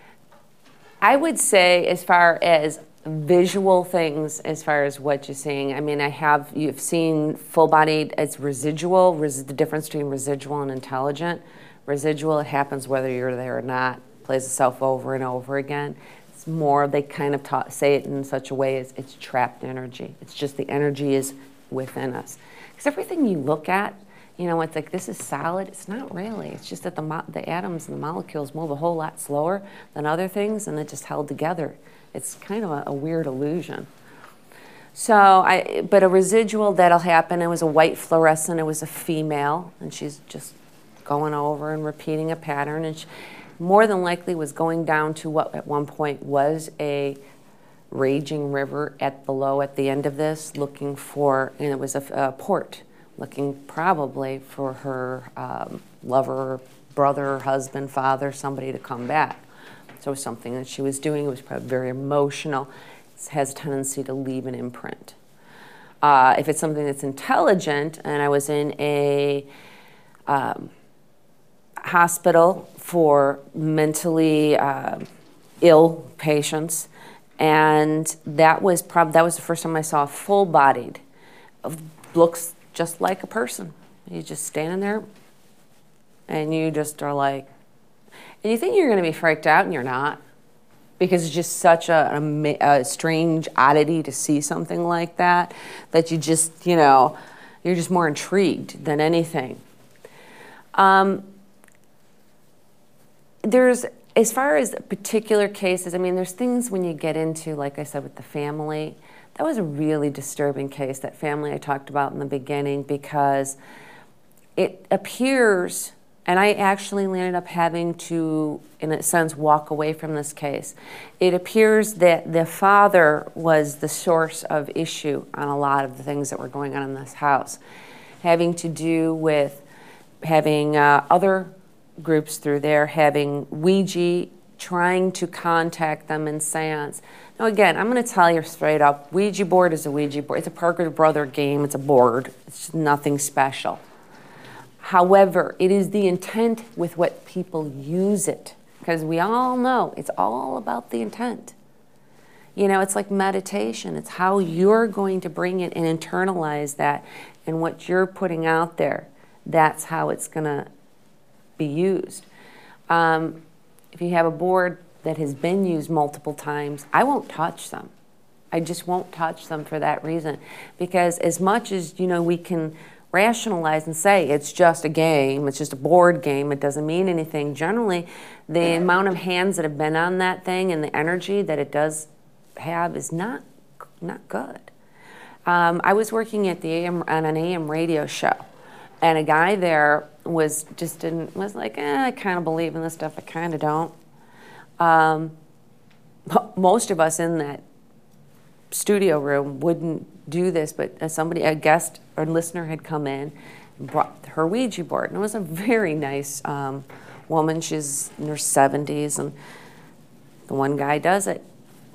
I would say, as far as visual things, as far as what you're seeing, I mean, I have, you've seen full-bodied as residual, res the difference between residual and intelligent. Residual, it happens whether you're there or not, plays itself over and over again. It's more, they kind of ta say it in such a way as it's trapped energy. It's just the energy is within us. Because everything you look at, you know, it's like, this is solid. It's not really. It's just that the, mo the atoms and the molecules move a whole lot slower than other things, and they're just held together. It's kind of a, a weird illusion. So, I, but a residual that'll happen, it was a white fluorescent, it was a female, and she's just going over and repeating a pattern, and she more than likely was going down to what at one point was a raging river at below at the end of this, looking for, and it was a, a port, looking probably for her um, lover, brother, husband, father, somebody to come back. So it was something that she was doing. It was probably very emotional. It has a tendency to leave an imprint. Uh, if it's something that's intelligent, and I was in a um, hospital for mentally uh, ill patients, and that was prob that was the first time I saw full-bodied, looks just like a person. You just standing there, and you just are like, and you think you're going to be freaked out, and you're not, because it's just such a, a, a strange oddity to see something like that, that you just, you know, you're just more intrigued than anything. Um, there's, as far as particular cases, I mean, there's things when you get into, like I said, with the family. That was a really disturbing case, that family I talked about in the beginning, because it appears, and I actually ended up having to, in a sense, walk away from this case. It appears that the father was the source of issue on a lot of the things that were going on in this house, having to do with having uh, other groups through there, having Ouija, trying to contact them in seance. Now again, I'm going to tell you straight up, Ouija board is a Ouija board. It's a Parker Brother game. It's a board. It's nothing special. However, it is the intent with what people use it, because we all know it's all about the intent. You know, it's like meditation. It's how you're going to bring it and internalize that, and what you're putting out there. That's how it's going to be used. Um, if you have a board that has been used multiple times, I won't touch them. I just won't touch them for that reason. Because as much as, you know, we can rationalize and say it's just a game, it's just a board game, it doesn't mean anything, generally the amount of hands that have been on that thing and the energy that it does have is not, not good. Um, I was working at the A M, on an A M radio show, and a guy there was just didn't, was like, eh, I kind of believe in this stuff, I kind of don't. Um, most of us in that studio room wouldn't do this, but as somebody, a guest or listener had come in and brought her Ouija board, and it was a very nice um, woman. She's in her seventies, and the one guy does it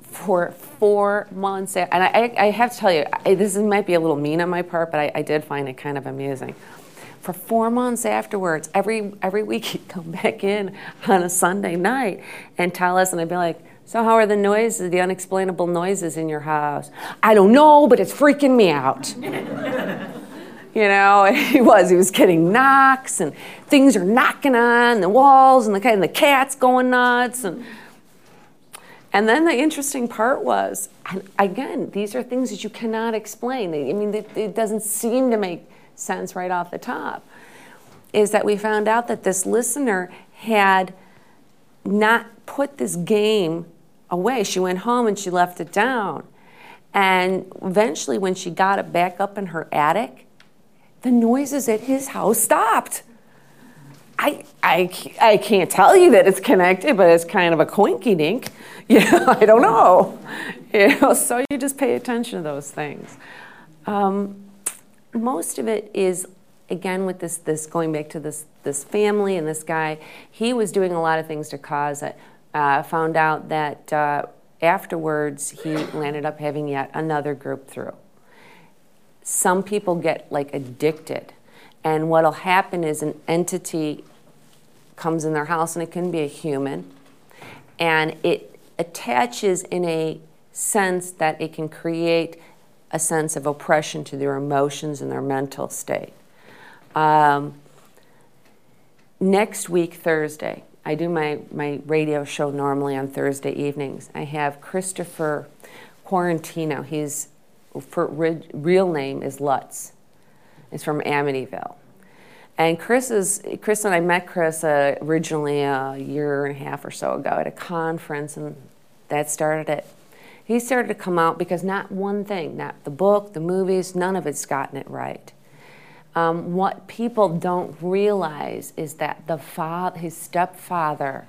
for four months. And I, I have to tell you, I, this might be a little mean on my part, but I, I did find it kind of amusing. For four months afterwards, every every week he'd come back in on a Sunday night and tell us, and I'd be like, so how are the noises, the unexplainable noises in your house? I don't know, but it's freaking me out. You know, he was. He was getting knocks, and things are knocking on the walls, and the, and the cat's going nuts. And, and then the interesting part was, and again, these are things that you cannot explain. I mean, it, it doesn't seem to make sense right off the top, is that we found out that this listener had not put this game away. She went home and she left it down. And eventually when she got it back up in her attic, the noises at his house stopped. I, I, I can't tell you that it's connected, but it's kind of a coinky-dink. You know, I don't know. You know, so you just pay attention to those things. Um, most of it is, again, with this, this going back to this, this family and this guy, he was doing a lot of things to cause it. Uh, found out that uh, afterwards he landed up having yet another group through. Some people get like addicted, and what'll happen is an entity comes in their house, and it can be a human, and it attaches in a sense that it can create a sense of oppression to their emotions and their mental state. Um, next week, Thursday, I do my, my radio show normally on Thursday evenings. I have Christopher Quarantino. He's, for real name is Lutz. He's from Amityville. And Chris is, Chris and I met Chris uh, originally a year and a half or so ago at a conference, and that started it. He started to come out because not one thing, not the book, the movies, none of it's gotten it right. Um, what people don't realize is that the father, his stepfather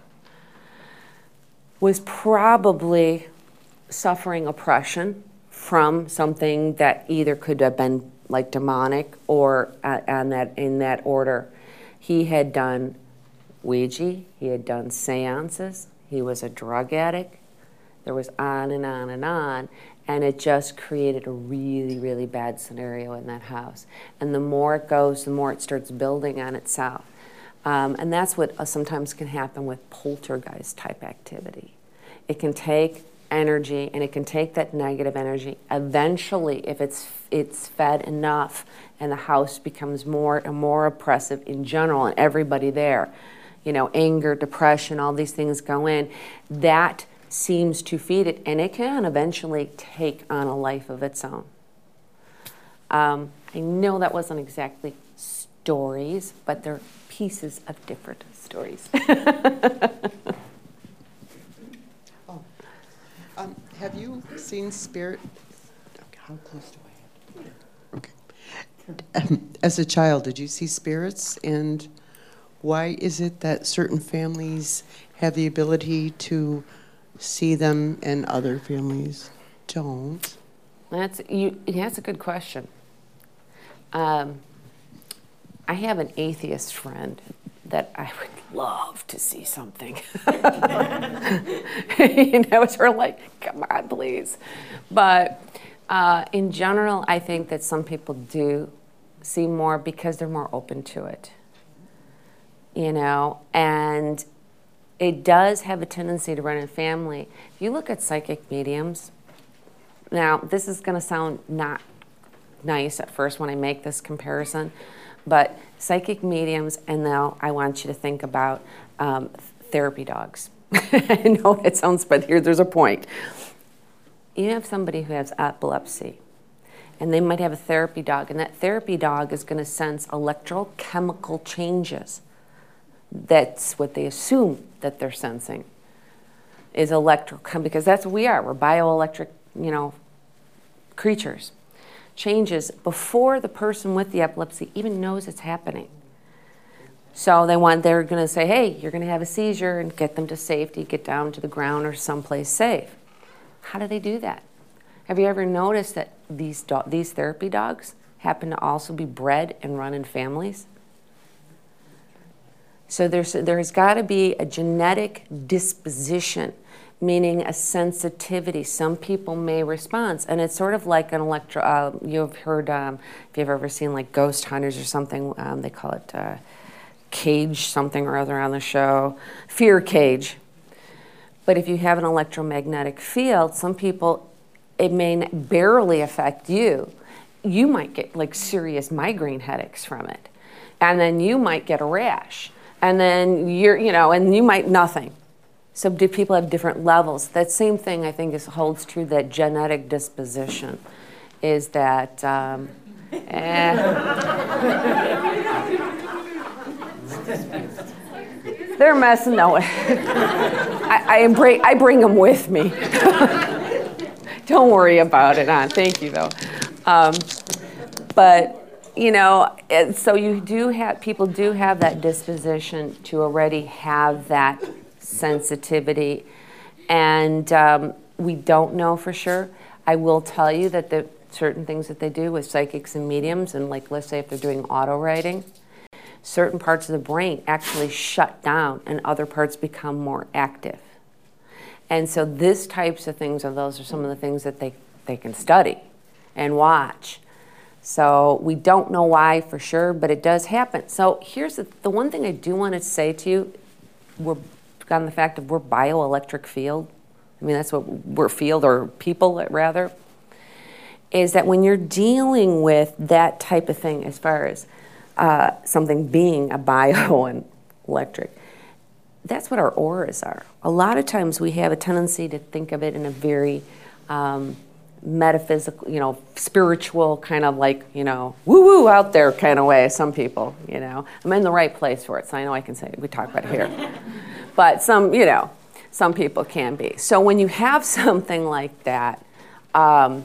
was probably suffering oppression from something that either could have been like demonic or uh, on that, in that order. He had done Ouija, he had done seances, he was a drug addict. There was on and on and on, and it just created a really, really bad scenario in that house. And the more it goes, the more it starts building on itself. Um, and that's what uh, sometimes can happen with poltergeist type activity. It can take energy, and it can take that negative energy. Eventually, if it's it's fed enough, and the house becomes more and more oppressive in general, and everybody there, you know, anger, depression, all these things go in, that seems to feed it, and it can eventually take on a life of its own. Um, I know that wasn't exactly stories, but they're pieces of different stories. oh. um, have you seen spirit? How close do I have to put it? Okay. Um, as a child, did you see spirits, and why is it that certain families have the ability to see them and other families don't? That's you. Yeah, that's a good question. Um, I have an atheist friend that I would love to see something. You know, it's sort of like, come on, please. But uh, in general, I think that some people do see more because they're more open to it. You know, and it does have a tendency to run in family. If you look at psychic mediums, now this is going to sound not nice at first when I make this comparison, but psychic mediums, and now I want you to think about um, therapy dogs. I know it sounds, but here there's a point. You have somebody who has epilepsy, and they might have a therapy dog, and that therapy dog is going to sense electrochemical changes. That's what they assume that they're sensing is electrical, because that's what we are. We're bioelectric, you know, creatures. Changes before the person with the epilepsy even knows it's happening. So they want, they're going to say, hey, you're going to have a seizure, and get them to safety, get down to the ground or someplace safe. How do they do that? Have you ever noticed that these do- these therapy dogs happen to also be bred and run in families? So there's, there's got to be a genetic disposition, meaning a sensitivity. Some people may respond, and it's sort of like an electro, uh, you've heard, um, if you've ever seen like Ghost Hunters or something, um, they call it uh, Cage something or other on the show, Fear Cage. But if you have an electromagnetic field, some people, it may barely affect you. You might get like serious migraine headaches from it. And then you might get a rash. And then you're, you know, and you might nothing. So do people have different levels? That same thing I think is holds true, that genetic disposition is that, um, eh. They're messing, no. I, I, bring, I bring them with me. Don't worry about it, huh? Thank you, though. Um, but, you know, it, so you do have, people do have that disposition to already have that sensitivity. And um, we don't know for sure. I will tell you that the certain things that they do with psychics and mediums, and like, let's say if they're doing auto writing, certain parts of the brain actually shut down and other parts become more active. And so this types of things, are those are some of the things that they, they can study and watch. So we don't know why for sure, but it does happen. So here's the, the one thing I do want to say to you, we're on the fact of we're bioelectric field. I mean, that's what we're field, or people rather, is that when you're dealing with that type of thing as far as uh, something being a bio and electric, that's what our auras are. A lot of times we have a tendency to think of it in a very um, metaphysical, you know, spiritual kind of like, you know, woo-woo out there kind of way, some people, you know. I'm in the right place for it, so I know I can say it. We talk about it here. But some, you know, some people can be. So when you have something like that, um,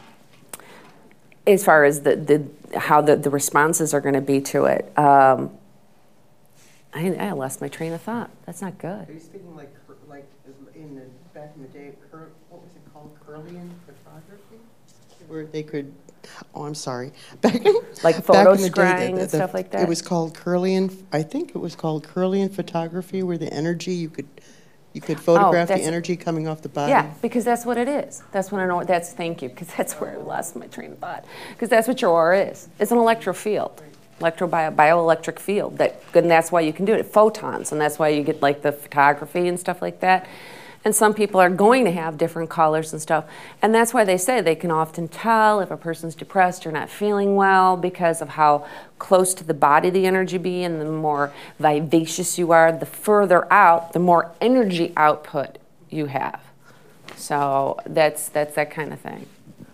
as far as the, the how the, the responses are going to be to it, um, I, I lost my train of thought. That's not good. Are you speaking like like in the back in the day? Cur, what was it called? Kirlian photography, where they could. Oh, I'm sorry. Back like photo back in the day, scrying the, the, and stuff like that. It was called Kirlian. I think it was called Kirlian photography, where the energy you could you could photograph oh, the energy coming off the body. Yeah, because that's what it is. That's what I know. That's thank you, because that's where I lost my train of thought. Because that's what your aura is. It's an electro field. Electro bio, bioelectric field, that and that's why you can do it. Photons, and that's why you get like the photography and stuff like that. And some people are going to have different colors and stuff, and that's why they say they can often tell if a person's depressed or not feeling well because of how close to the body the energy be, and the more vivacious you are, the further out, the more energy output you have. So that's that's that kind of thing.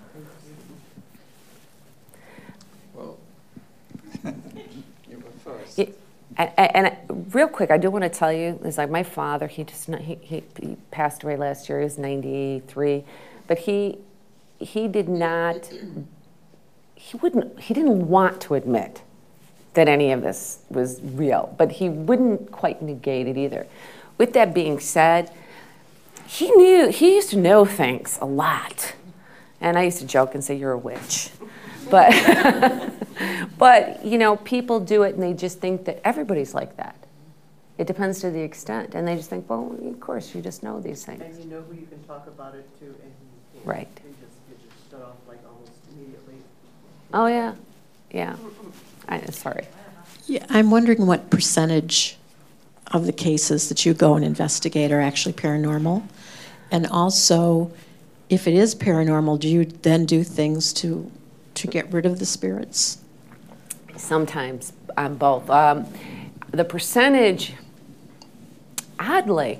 Yeah, and, and real quick, I do want to tell you, it's like my father, he just he, he, he passed away last year. He was ninety-three, but he he did not he wouldn't he didn't want to admit that any of this was real, but he wouldn't quite negate it either. With that being said, he knew he used to know things a lot, and I used to joke and say, "You're a witch." But, but, you know, people do it and they just think that everybody's like that. It depends to the extent. And they just think, well, of course, you just know these things. And you know who you can talk about it to, and you can't. Right. You just, you just shut off like almost immediately. Oh, yeah. Yeah. I, sorry. Yeah, I'm wondering what percentage of the cases that you go and investigate are actually paranormal. And also, if it is paranormal, do you then do things to to get rid of the spirits? Sometimes on both. Um, the percentage, oddly,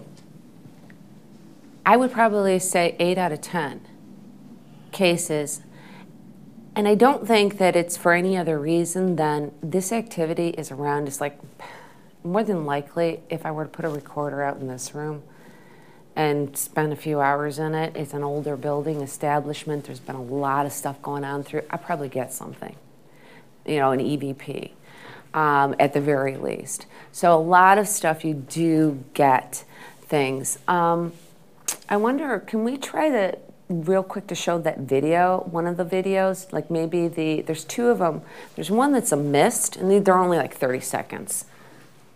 I would probably say eight out of ten cases. And I don't think that it's for any other reason than this activity is around. It's like, more than likely, if I were to put a recorder out in this room and spend a few hours in it, it's an older building establishment, there's been a lot of stuff going on through, I probably get something, you know, an E V P um, at the very least. So a lot of stuff you do get things. Um, I wonder, can we try the, real quick to show that video, one of the videos, like maybe the, there's two of them, there's one that's a mist, and they're only like thirty seconds.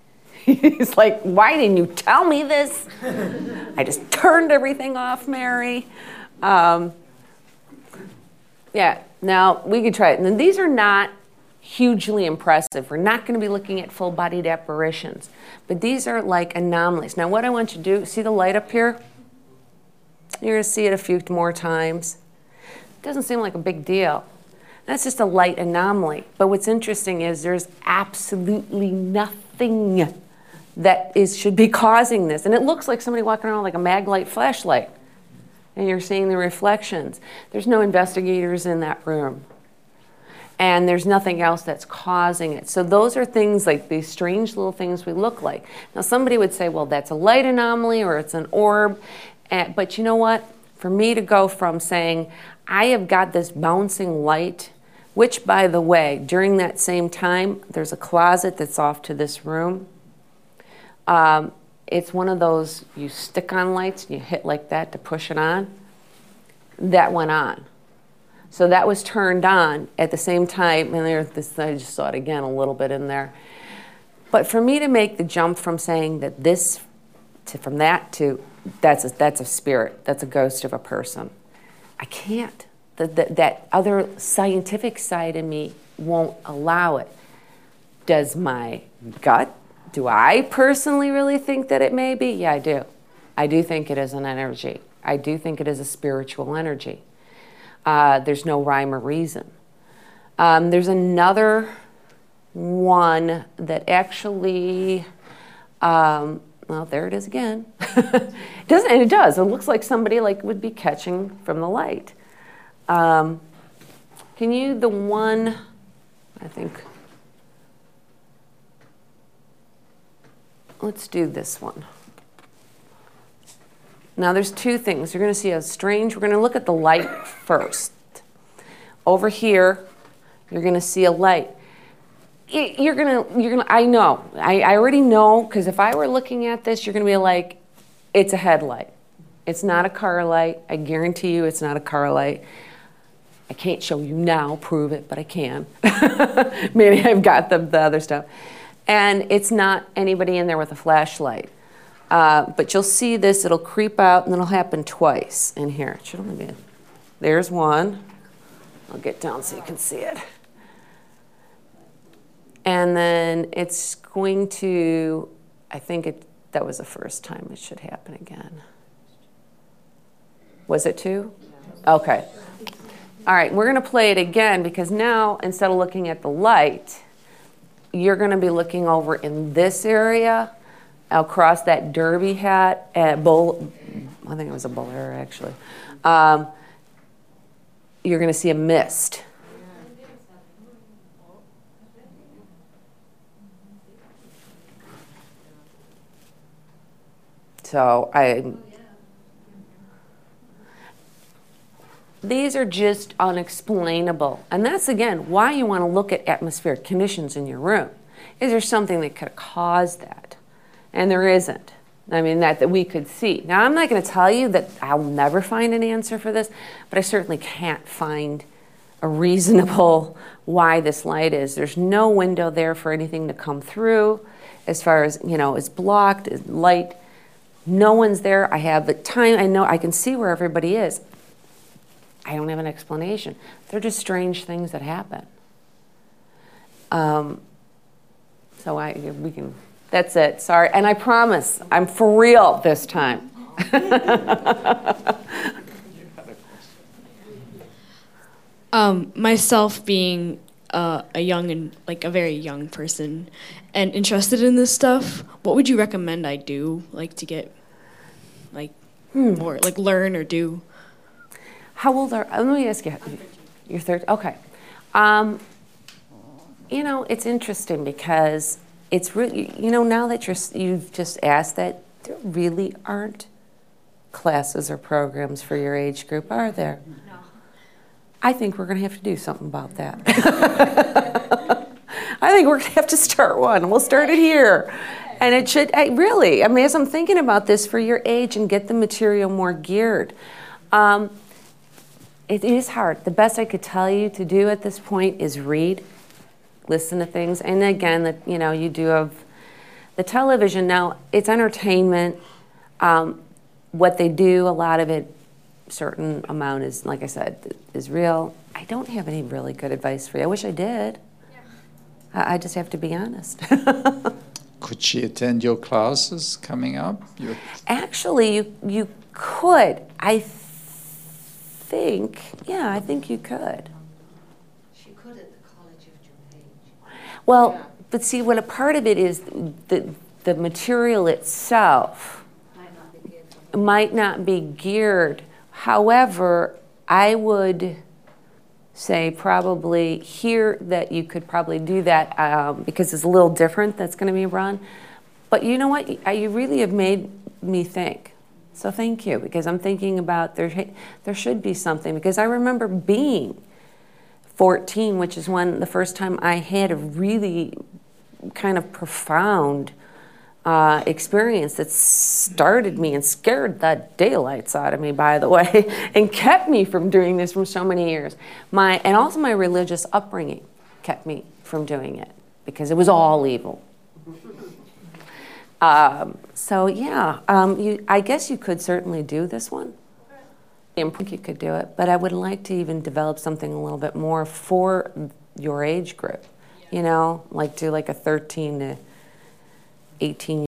He's like, why didn't you tell me this? I just turned everything off, Mary. Um, yeah, now we could try it. And then these are not hugely impressive. We're not going to be looking at full-bodied apparitions. But these are like anomalies. Now what I want you to do, see the light up here? You're going to see it a few more times. It doesn't seem like a big deal. That's just a light anomaly. But what's interesting is there's absolutely nothing that is should be causing this. And it looks like somebody walking around like a Maglite flashlight. And you're seeing the reflections. There's no investigators in that room. And there's nothing else that's causing it. So those are things like these strange little things we look like. Now somebody would say, well, that's a light anomaly or it's an orb. And, but you know what? For me to go from saying, I have got this bouncing light, which, by the way, during that same time, there's a closet that's off to this room. Um, it's one of those, you stick on lights, and you hit like that to push it on. That went on. So that was turned on at the same time, and there, this, I just saw it again a little bit in there. But for me to make the jump from saying that this, to, from that to, that's a, that's a spirit, that's a ghost of a person, I can't. The, the, that other scientific side of me won't allow it. Does my gut, do I personally really think that it may be? Yeah, I do. I do think it is an energy. I do think it is a spiritual energy. Uh, there's no rhyme or reason. Um, there's another one that actually, um, well, there it is again. It doesn't, and it does. It looks like somebody like would be catching from the light. Um, can you, the one, I think, let's do this one. Now there's two things. You're going to see a strange, we're going to look at the light first. Over here, you're going to see a light. You're going to, you're going to, I know, I, I already know, because if I were looking at this, you're going to be like, it's a headlight. It's not a car light. I guarantee you it's not a car light. I can't show you now, prove it, but I can. Maybe I've got the, the other stuff. And it's not anybody in there with a flashlight. Uh, but you'll see this, it'll creep out, and then it'll happen twice in here. It should only be, there's one. I'll get down so you can see it. And then it's going to, I think it, that was the first time it should happen again. Was it two? Okay. All right, we're going to play it again because now, instead of looking at the light, you're going to be looking over in this area, across that derby hat, at bull, I think it was a bolero actually. Um, you're going to see a mist. So I, these are just unexplainable. And that's, again, why you want to look at atmospheric conditions in your room. Is there something that could cause that? And there isn't. I mean, that, that we could see. Now, I'm not going to tell you that I'll never find an answer for this, but I certainly can't find a reasonable why this light is. There's no window there for anything to come through. As far as, you know, it's blocked, it's light. No one's there. I have the time. I know I can see where everybody is. I don't have an explanation. They're just strange things that happen. Um, so I, we can, that's it, sorry. And I promise, I'm for real this time. um, myself being uh, a young and like a very young person and interested in this stuff, what would you recommend I do, like to get, like, hmm. more, like learn or do? How old are, let me ask you, you're thirteen, okay. Um, you know, it's interesting because it's really, you know, now that you're, you've just asked that, there really aren't classes or programs for your age group, are there? No. I think we're going to have to do something about that. I think we're going to have to start one. We'll start it here. And it should, I, really, I mean, as I'm thinking about this for your age and get the material more geared, um, it is hard. The best I could tell you to do at this point is read, listen to things, and again, that you know, you do have The television, now, it's entertainment. Um, what they do, a lot of it, certain amount is, like I said, is real. I don't have any really good advice for you. I wish I did. I, I just have to be honest. Could she attend your classes coming up? Your Actually, you, you could. I think, yeah, I think you could. She could at the College of DuPage. Well, Yeah. but see, what a part of it is, the, the material itself Might not be geared for her. might not be geared. However, I would say probably here that you could probably do that um, because it's a little different that's going to be run. But you know what? You you really have made me think. So thank you, because I'm thinking about there, there should be something, because I remember being fourteen, which is when the first time I had a really kind of profound uh, experience that started me and scared the daylights out of me, by the way, and kept me from doing this for so many years. My, and also my religious upbringing kept me from doing it, because it was all evil. Um, so yeah, um, you, I guess you could certainly do this one. I think you could do it, but I would like to even develop something a little bit more for your age group. You know, like do like a thirteen to eighteen